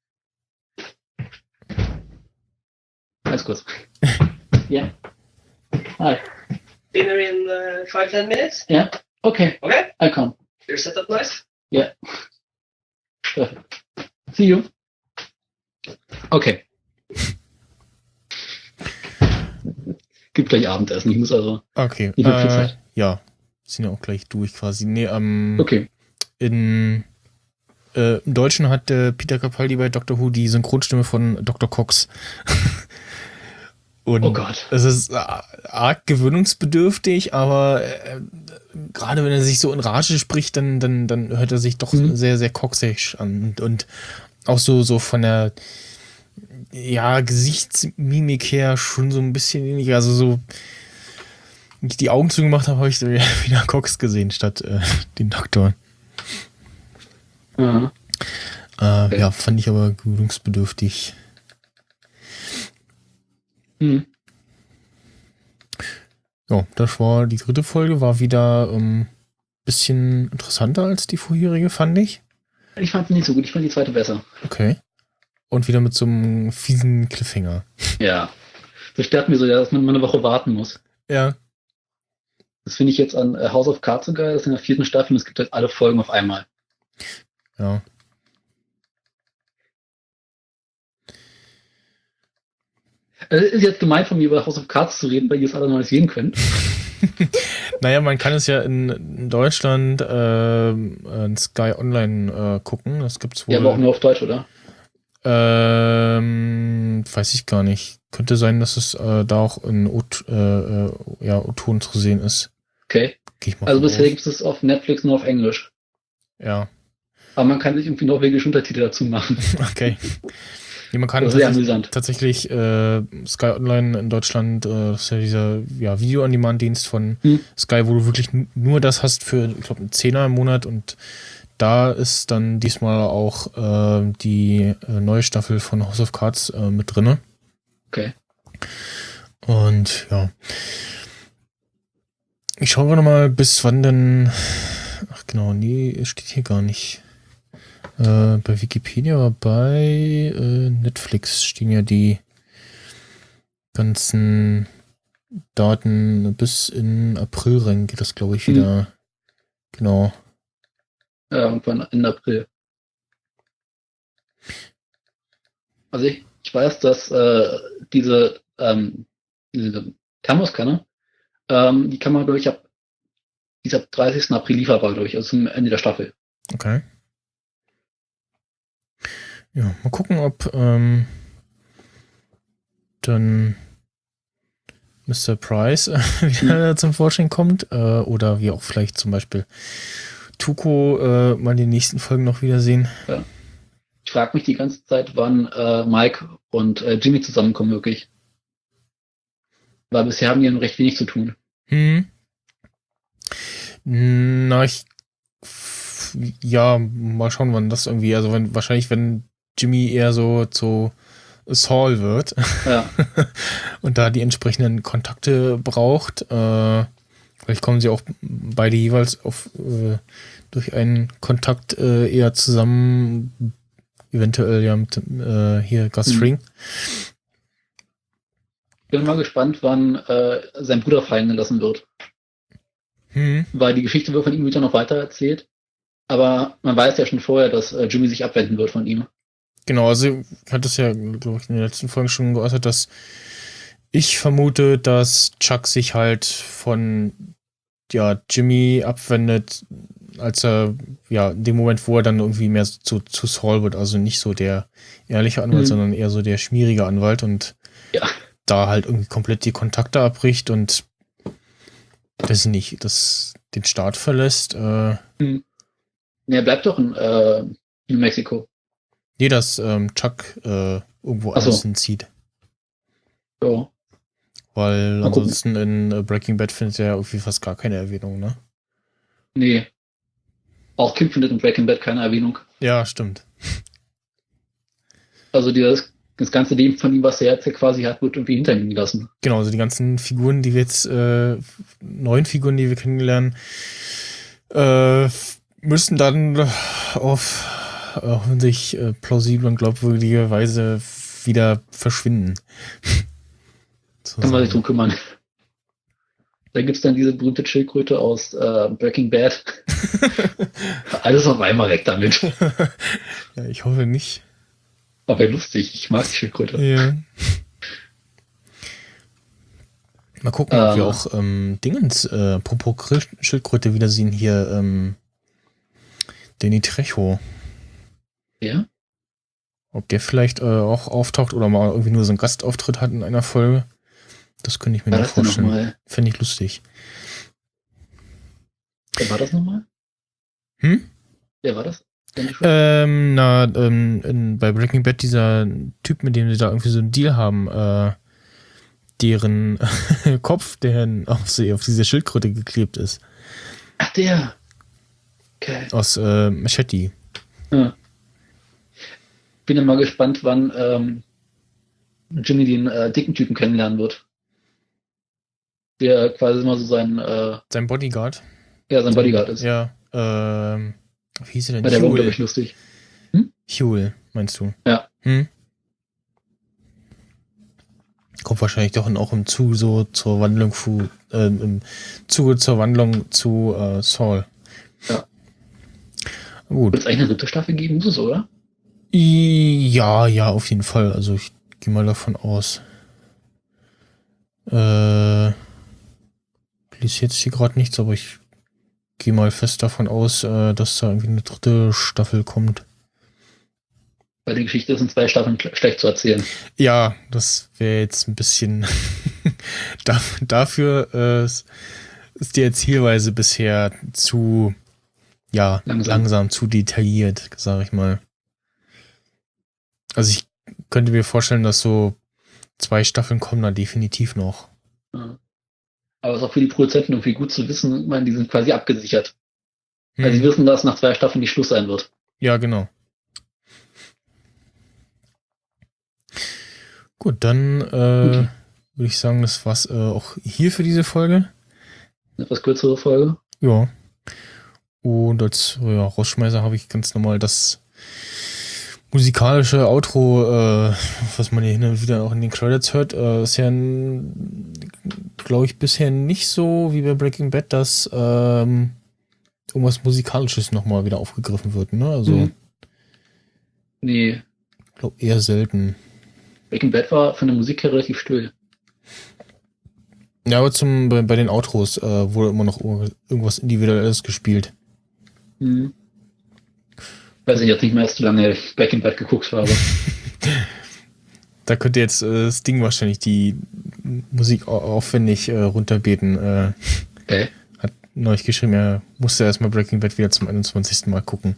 [SPEAKER 2] Ganz kurz. Ja. Hi.
[SPEAKER 6] Dinner in uh, five, ten minutes?
[SPEAKER 2] Ja, okay.
[SPEAKER 6] Okay?
[SPEAKER 2] I'll come.
[SPEAKER 6] Your setup nice?
[SPEAKER 2] Perfect. See you. Okay. Gibt gleich Abendessen. Ich muss also.
[SPEAKER 1] Okay.
[SPEAKER 2] Wie viel
[SPEAKER 1] Äh,
[SPEAKER 2] Zeit?
[SPEAKER 1] ja, sind ja auch gleich durch quasi. Nee, ähm,
[SPEAKER 2] Okay.
[SPEAKER 1] in äh, im Deutschen hat äh, Peter Capaldi bei Doctor Who die Synchronstimme von Doktor Cox. Und
[SPEAKER 2] Oh Gott.
[SPEAKER 1] es ist äh, arg gewöhnungsbedürftig, aber äh, gerade wenn er sich so in Rage spricht, dann, dann, dann hört er sich doch
[SPEAKER 2] Mhm.
[SPEAKER 1] sehr, sehr coxisch an. Und, und auch so, so von der ja, Gesichtsmimik her schon so ein bisschen ähnlich. Also so, wenn ich die Augen zugemacht habe, habe ich so wieder Cox gesehen statt äh, den Doktor.
[SPEAKER 2] Ja.
[SPEAKER 1] Äh,
[SPEAKER 2] Okay.
[SPEAKER 1] Ja, fand ich aber gewöhnungsbedürftig.
[SPEAKER 2] Hm.
[SPEAKER 1] Ja, das war die dritte Folge, war wieder ähm, bisschen interessanter als die vorherige, fand ich.
[SPEAKER 2] Ich fand sie nicht so gut. Ich fand die zweite besser.
[SPEAKER 1] Okay. Und wieder mit so einem fiesen Cliffhanger.
[SPEAKER 2] Ja. Das stört mir so, ja, dass man mal eine Woche warten muss.
[SPEAKER 1] Ja.
[SPEAKER 2] Das finde ich jetzt an äh, House of Cards so geil. Das ist in der vierten Staffel und es gibt halt alle Folgen auf einmal.
[SPEAKER 1] Ja.
[SPEAKER 2] Also, es ist jetzt gemein von mir, über House of Cards zu reden, weil ihr es alle noch nicht sehen könnt.
[SPEAKER 1] Naja, man kann es ja in, in Deutschland ähm, in Sky Online äh, gucken. Das gibt's wohl.
[SPEAKER 2] Ja, aber auch nur auf Deutsch, oder?
[SPEAKER 1] Ähm, weiß ich gar nicht. Könnte sein, dass es äh, da auch in O- äh, äh, ja, O-Ton zu sehen ist.
[SPEAKER 2] Okay.
[SPEAKER 1] Geh ich mal
[SPEAKER 2] Also
[SPEAKER 1] von
[SPEAKER 2] bisher
[SPEAKER 1] aus.
[SPEAKER 2] gibt es auf Netflix nur auf Englisch.
[SPEAKER 1] Ja,
[SPEAKER 2] Aber man kann sich irgendwie norwegische Untertitel dazu machen.
[SPEAKER 1] okay. Ja, man kann
[SPEAKER 2] Das ist sehr
[SPEAKER 1] tatsächlich,
[SPEAKER 2] amüsant.
[SPEAKER 1] tatsächlich äh, Sky Online in Deutschland, äh, das ist ja dieser ja, Video-on-Demand-Dienst von
[SPEAKER 2] Hm.
[SPEAKER 1] Sky, wo du wirklich n- nur das hast für, ich glaube, einen Zehner im Monat und da ist dann diesmal auch äh, die äh, neue Staffel von House of Cards äh, mit drinne.
[SPEAKER 2] Okay.
[SPEAKER 1] Und ja. Ich schaue gerade mal, bis wann denn. Ach genau, nee, steht hier gar nicht. Äh, bei Wikipedia, aber bei äh, Netflix stehen ja die ganzen Daten bis in April rein, geht das, glaube ich,
[SPEAKER 2] Hm.
[SPEAKER 1] wieder. Genau.
[SPEAKER 2] Ja, irgendwann Ende April. Also ich, ich weiß, dass äh, diese, ähm, diese Thermoskanne, ähm, die kann man, glaube ich, ab, die ist ab dreißigsten April lieferbar, glaube ich, also zum Ende der Staffel.
[SPEAKER 1] Okay. Ja, mal gucken, ob ähm, dann Mister Price äh, wieder zum Vorschein kommt äh, oder wir auch vielleicht zum Beispiel Tuko äh, mal in den nächsten Folgen noch wiedersehen.
[SPEAKER 2] Ich frage mich die ganze Zeit, wann äh, Mike und äh, Jimmy zusammenkommen, wirklich. Weil bisher haben die ja recht wenig zu tun.
[SPEAKER 1] Hm. Na, ich. Ja, mal schauen, wann das irgendwie. Also, wenn, wahrscheinlich, wenn Jimmy eher so zu Saul wird
[SPEAKER 2] Ja.
[SPEAKER 1] und da die entsprechenden Kontakte braucht. Äh, vielleicht kommen sie auch beide jeweils auf äh, durch einen Kontakt äh, eher zusammen. Eventuell ja mit äh, hier Gus
[SPEAKER 2] Hm.
[SPEAKER 1] Fring.
[SPEAKER 2] Bin mal gespannt, wann äh, sein Bruder fallen gelassen wird.
[SPEAKER 1] Hm.
[SPEAKER 2] Weil die Geschichte wird von ihm wieder noch weiter erzählt. Aber man weiß ja schon vorher, dass äh, Jimmy sich abwenden wird von ihm.
[SPEAKER 1] Genau, also hat es ja, glaube ich, in den letzten Folgen schon geäußert, dass ich vermute, dass Chuck sich halt von ja, Jimmy abwendet, als er, ja, in dem Moment, wo er dann irgendwie mehr zu, zu Saul wird, also nicht so der ehrliche Anwalt,
[SPEAKER 2] Mhm.
[SPEAKER 1] sondern eher so der schmierige Anwalt und
[SPEAKER 2] Ja.
[SPEAKER 1] da halt irgendwie komplett die Kontakte abbricht und weiß ich nicht, das den Staat verlässt. Äh,
[SPEAKER 2] Nee, er bleibt doch in äh, New Mexico.
[SPEAKER 1] nee, dass ähm, Chuck äh, irgendwo
[SPEAKER 2] Ach so.
[SPEAKER 1] anders hinzieht.
[SPEAKER 2] Ja.
[SPEAKER 1] Weil
[SPEAKER 2] Mal gucken.
[SPEAKER 1] ansonsten in äh, Breaking Bad findet er ja irgendwie fast gar keine Erwähnung, ne?
[SPEAKER 2] Nee. Auch Kim findet in Breaking Bad keine Erwähnung.
[SPEAKER 1] Ja, stimmt.
[SPEAKER 2] Also das, das ganze Leben von ihm, was er jetzt quasi hat, wird irgendwie hinter ihm gelassen.
[SPEAKER 1] Genau, also die ganzen Figuren, die wir jetzt, äh, neuen Figuren, die wir kennenlernen, äh, müssen dann auf äh, hoffentlich äh, plausible und glaubwürdige Weise wieder verschwinden.
[SPEAKER 2] Kann man sich drum kümmern. Da gibt's dann diese berühmte Schildkröte aus äh, Breaking Bad. Alles auf einmal weg damit.
[SPEAKER 1] Ja, ich hoffe nicht.
[SPEAKER 2] Aber lustig, ich mag die Schildkröte.
[SPEAKER 1] Ja. Mal gucken, ob
[SPEAKER 2] Ähm.
[SPEAKER 1] wir auch ähm, Dingens, äh, apropos Grill- Schildkröte wiedersehen hier, ähm, Danny Trejo.
[SPEAKER 2] Ja?
[SPEAKER 1] Ob der vielleicht äh, auch auftaucht oder mal irgendwie nur so einen Gastauftritt hat in einer Folge. Das könnte ich mir
[SPEAKER 2] War
[SPEAKER 1] noch
[SPEAKER 2] das denn
[SPEAKER 1] vorstellen.
[SPEAKER 2] nochmal?
[SPEAKER 1] Fände ich lustig.
[SPEAKER 2] Wer war das nochmal?
[SPEAKER 1] Hm?
[SPEAKER 2] Wer war das? Danny Trejo?
[SPEAKER 1] Ähm, na, ähm, in, bei Breaking Bad dieser Typ, mit dem sie da irgendwie so einen Deal haben, äh, deren Kopf, der auf, sie, auf diese Schildkröte geklebt ist.
[SPEAKER 2] Ach, der. Okay.
[SPEAKER 1] Aus äh, Machete.
[SPEAKER 2] Ja. Bin ja mal gespannt, wann ähm, Jimmy den äh, dicken Typen kennenlernen wird. Der quasi immer so sein, äh,
[SPEAKER 1] Sein Bodyguard.
[SPEAKER 2] ja, sein Bodyguard ist.
[SPEAKER 1] Ja, ähm, wie hieß er denn?
[SPEAKER 2] Ja, der war, glaube
[SPEAKER 1] Huel.
[SPEAKER 2] ich, lustig.
[SPEAKER 1] Huel, meinst du?
[SPEAKER 2] Ja.
[SPEAKER 1] Hm? Kommt wahrscheinlich doch auch im Zuge so zur Wandlung zu, äh, im Zuge zur Wandlung zu äh, Saul.
[SPEAKER 2] Ja.
[SPEAKER 1] Gut.
[SPEAKER 2] Wird es eigentlich eine dritte Staffel geben? Muss es, oder?
[SPEAKER 1] I- Ja, ja, auf jeden Fall. Also ich gehe mal davon aus. Äh, lies jetzt hier gerade nichts, aber ich gehe mal fest davon aus, äh, dass da irgendwie eine dritte Staffel kommt.
[SPEAKER 2] Weil die Geschichte ist in zwei Staffeln sch- schlecht zu erzählen.
[SPEAKER 1] Ja, das wäre jetzt ein bisschen da, dafür äh, ist ist die Erzählweise bisher zu ja
[SPEAKER 2] Langsam.
[SPEAKER 1] langsam, zu detailliert, sage ich mal. Also ich könnte mir vorstellen, dass so zwei Staffeln kommen da definitiv noch.
[SPEAKER 2] Ja. Aber es ist auch für die Produzenten irgendwie gut zu wissen, ich meine, die sind quasi abgesichert.
[SPEAKER 1] Hm.
[SPEAKER 2] Weil sie wissen, dass nach zwei Staffeln nicht Schluss sein wird.
[SPEAKER 1] Ja, genau. Gut, dann äh,
[SPEAKER 2] Okay.
[SPEAKER 1] würde ich sagen, das war's äh, auch hier für diese Folge.
[SPEAKER 2] Eine etwas kürzere Folge.
[SPEAKER 1] Ja. Und als ja, Rausschmeißer habe ich ganz normal das musikalische Outro, äh, was man hier hin und wieder auch in den Credits hört, äh, ist ja, glaube ich, bisher nicht so wie bei Breaking Bad, dass ähm, irgendwas Musikalisches nochmal wieder aufgegriffen wird. Ne? Also,
[SPEAKER 2] Mhm. Nee,
[SPEAKER 1] ich glaube, eher selten.
[SPEAKER 2] Breaking Bad war von der Musik her relativ still.
[SPEAKER 1] Ja, aber zum, bei, bei den Outros äh, wurde immer noch irgendwas Individuelles gespielt.
[SPEAKER 2] Mhm. Weiß ich jetzt nicht mehr, erst zu lange Breaking Bad geguckt habe.
[SPEAKER 1] Da könnte jetzt äh, das Ding wahrscheinlich die Musik au- aufwendig äh, runterbeten. Äh,
[SPEAKER 2] Okay.
[SPEAKER 1] hat neulich geschrieben, er musste erstmal Breaking Bad wieder zum einundzwanzigsten Mal gucken.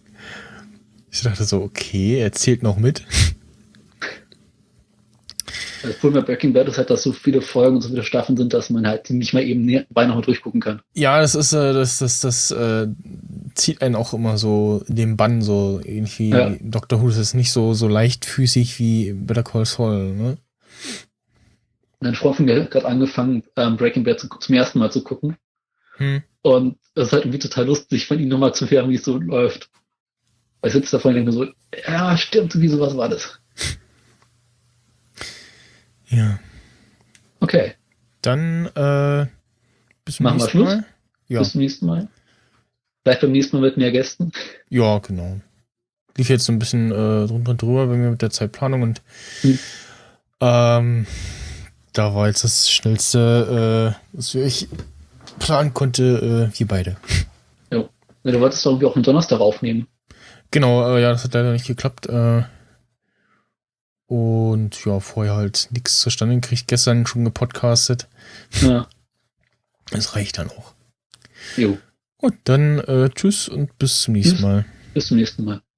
[SPEAKER 1] Ich dachte so, okay, er zählt noch mit.
[SPEAKER 2] Das Problem bei Breaking Bad ist halt, dass so viele Folgen und so viele Staffeln sind, dass man halt die nicht mal eben ne- beinahe durchgucken kann.
[SPEAKER 1] Ja, das ist, äh, das, das, das äh, zieht einen auch immer so in den Bann, so irgendwie.
[SPEAKER 2] Ja.
[SPEAKER 1] Doctor Who ist jetzt nicht so, so leichtfüßig wie Better Call Saul, ne?
[SPEAKER 2] Mein Freund von mir hat gerade angefangen, ähm, Breaking Bad zu, zum ersten Mal zu gucken.
[SPEAKER 1] Hm.
[SPEAKER 2] Und es ist halt irgendwie total lustig, von ihm nochmal zu hören, wie es so läuft. Weil ich sitze davor und denke mir so, ja, stimmt, wie sowas war das.
[SPEAKER 1] Ja.
[SPEAKER 2] Okay,
[SPEAKER 1] Dann, äh, bis zum
[SPEAKER 2] Machen wir
[SPEAKER 1] nächsten
[SPEAKER 2] Schluss?
[SPEAKER 1] Mal. Ja.
[SPEAKER 2] bis zum nächsten Mal. Vielleicht beim nächsten Mal mit mehr Gästen.
[SPEAKER 1] Ja, genau. Lief jetzt so ein bisschen äh, drunter und drüber bei mir mit der Zeitplanung und
[SPEAKER 2] Hm.
[SPEAKER 1] ähm, da war jetzt das schnellste, äh, was ich planen konnte, äh, wir beide.
[SPEAKER 2] Ja, du wolltest doch irgendwie auch einen Donnerstag aufnehmen.
[SPEAKER 1] Genau, äh, ja, das hat leider nicht geklappt. Äh, und ja, vorher halt nichts zustande gekriegt. Gestern schon gepodcastet.
[SPEAKER 2] Ja,
[SPEAKER 1] Das reicht dann auch.
[SPEAKER 2] jo,
[SPEAKER 1] Gut, dann äh, tschüss und bis zum nächsten
[SPEAKER 2] Tschüss.
[SPEAKER 1] Mal.
[SPEAKER 2] bis zum nächsten Mal.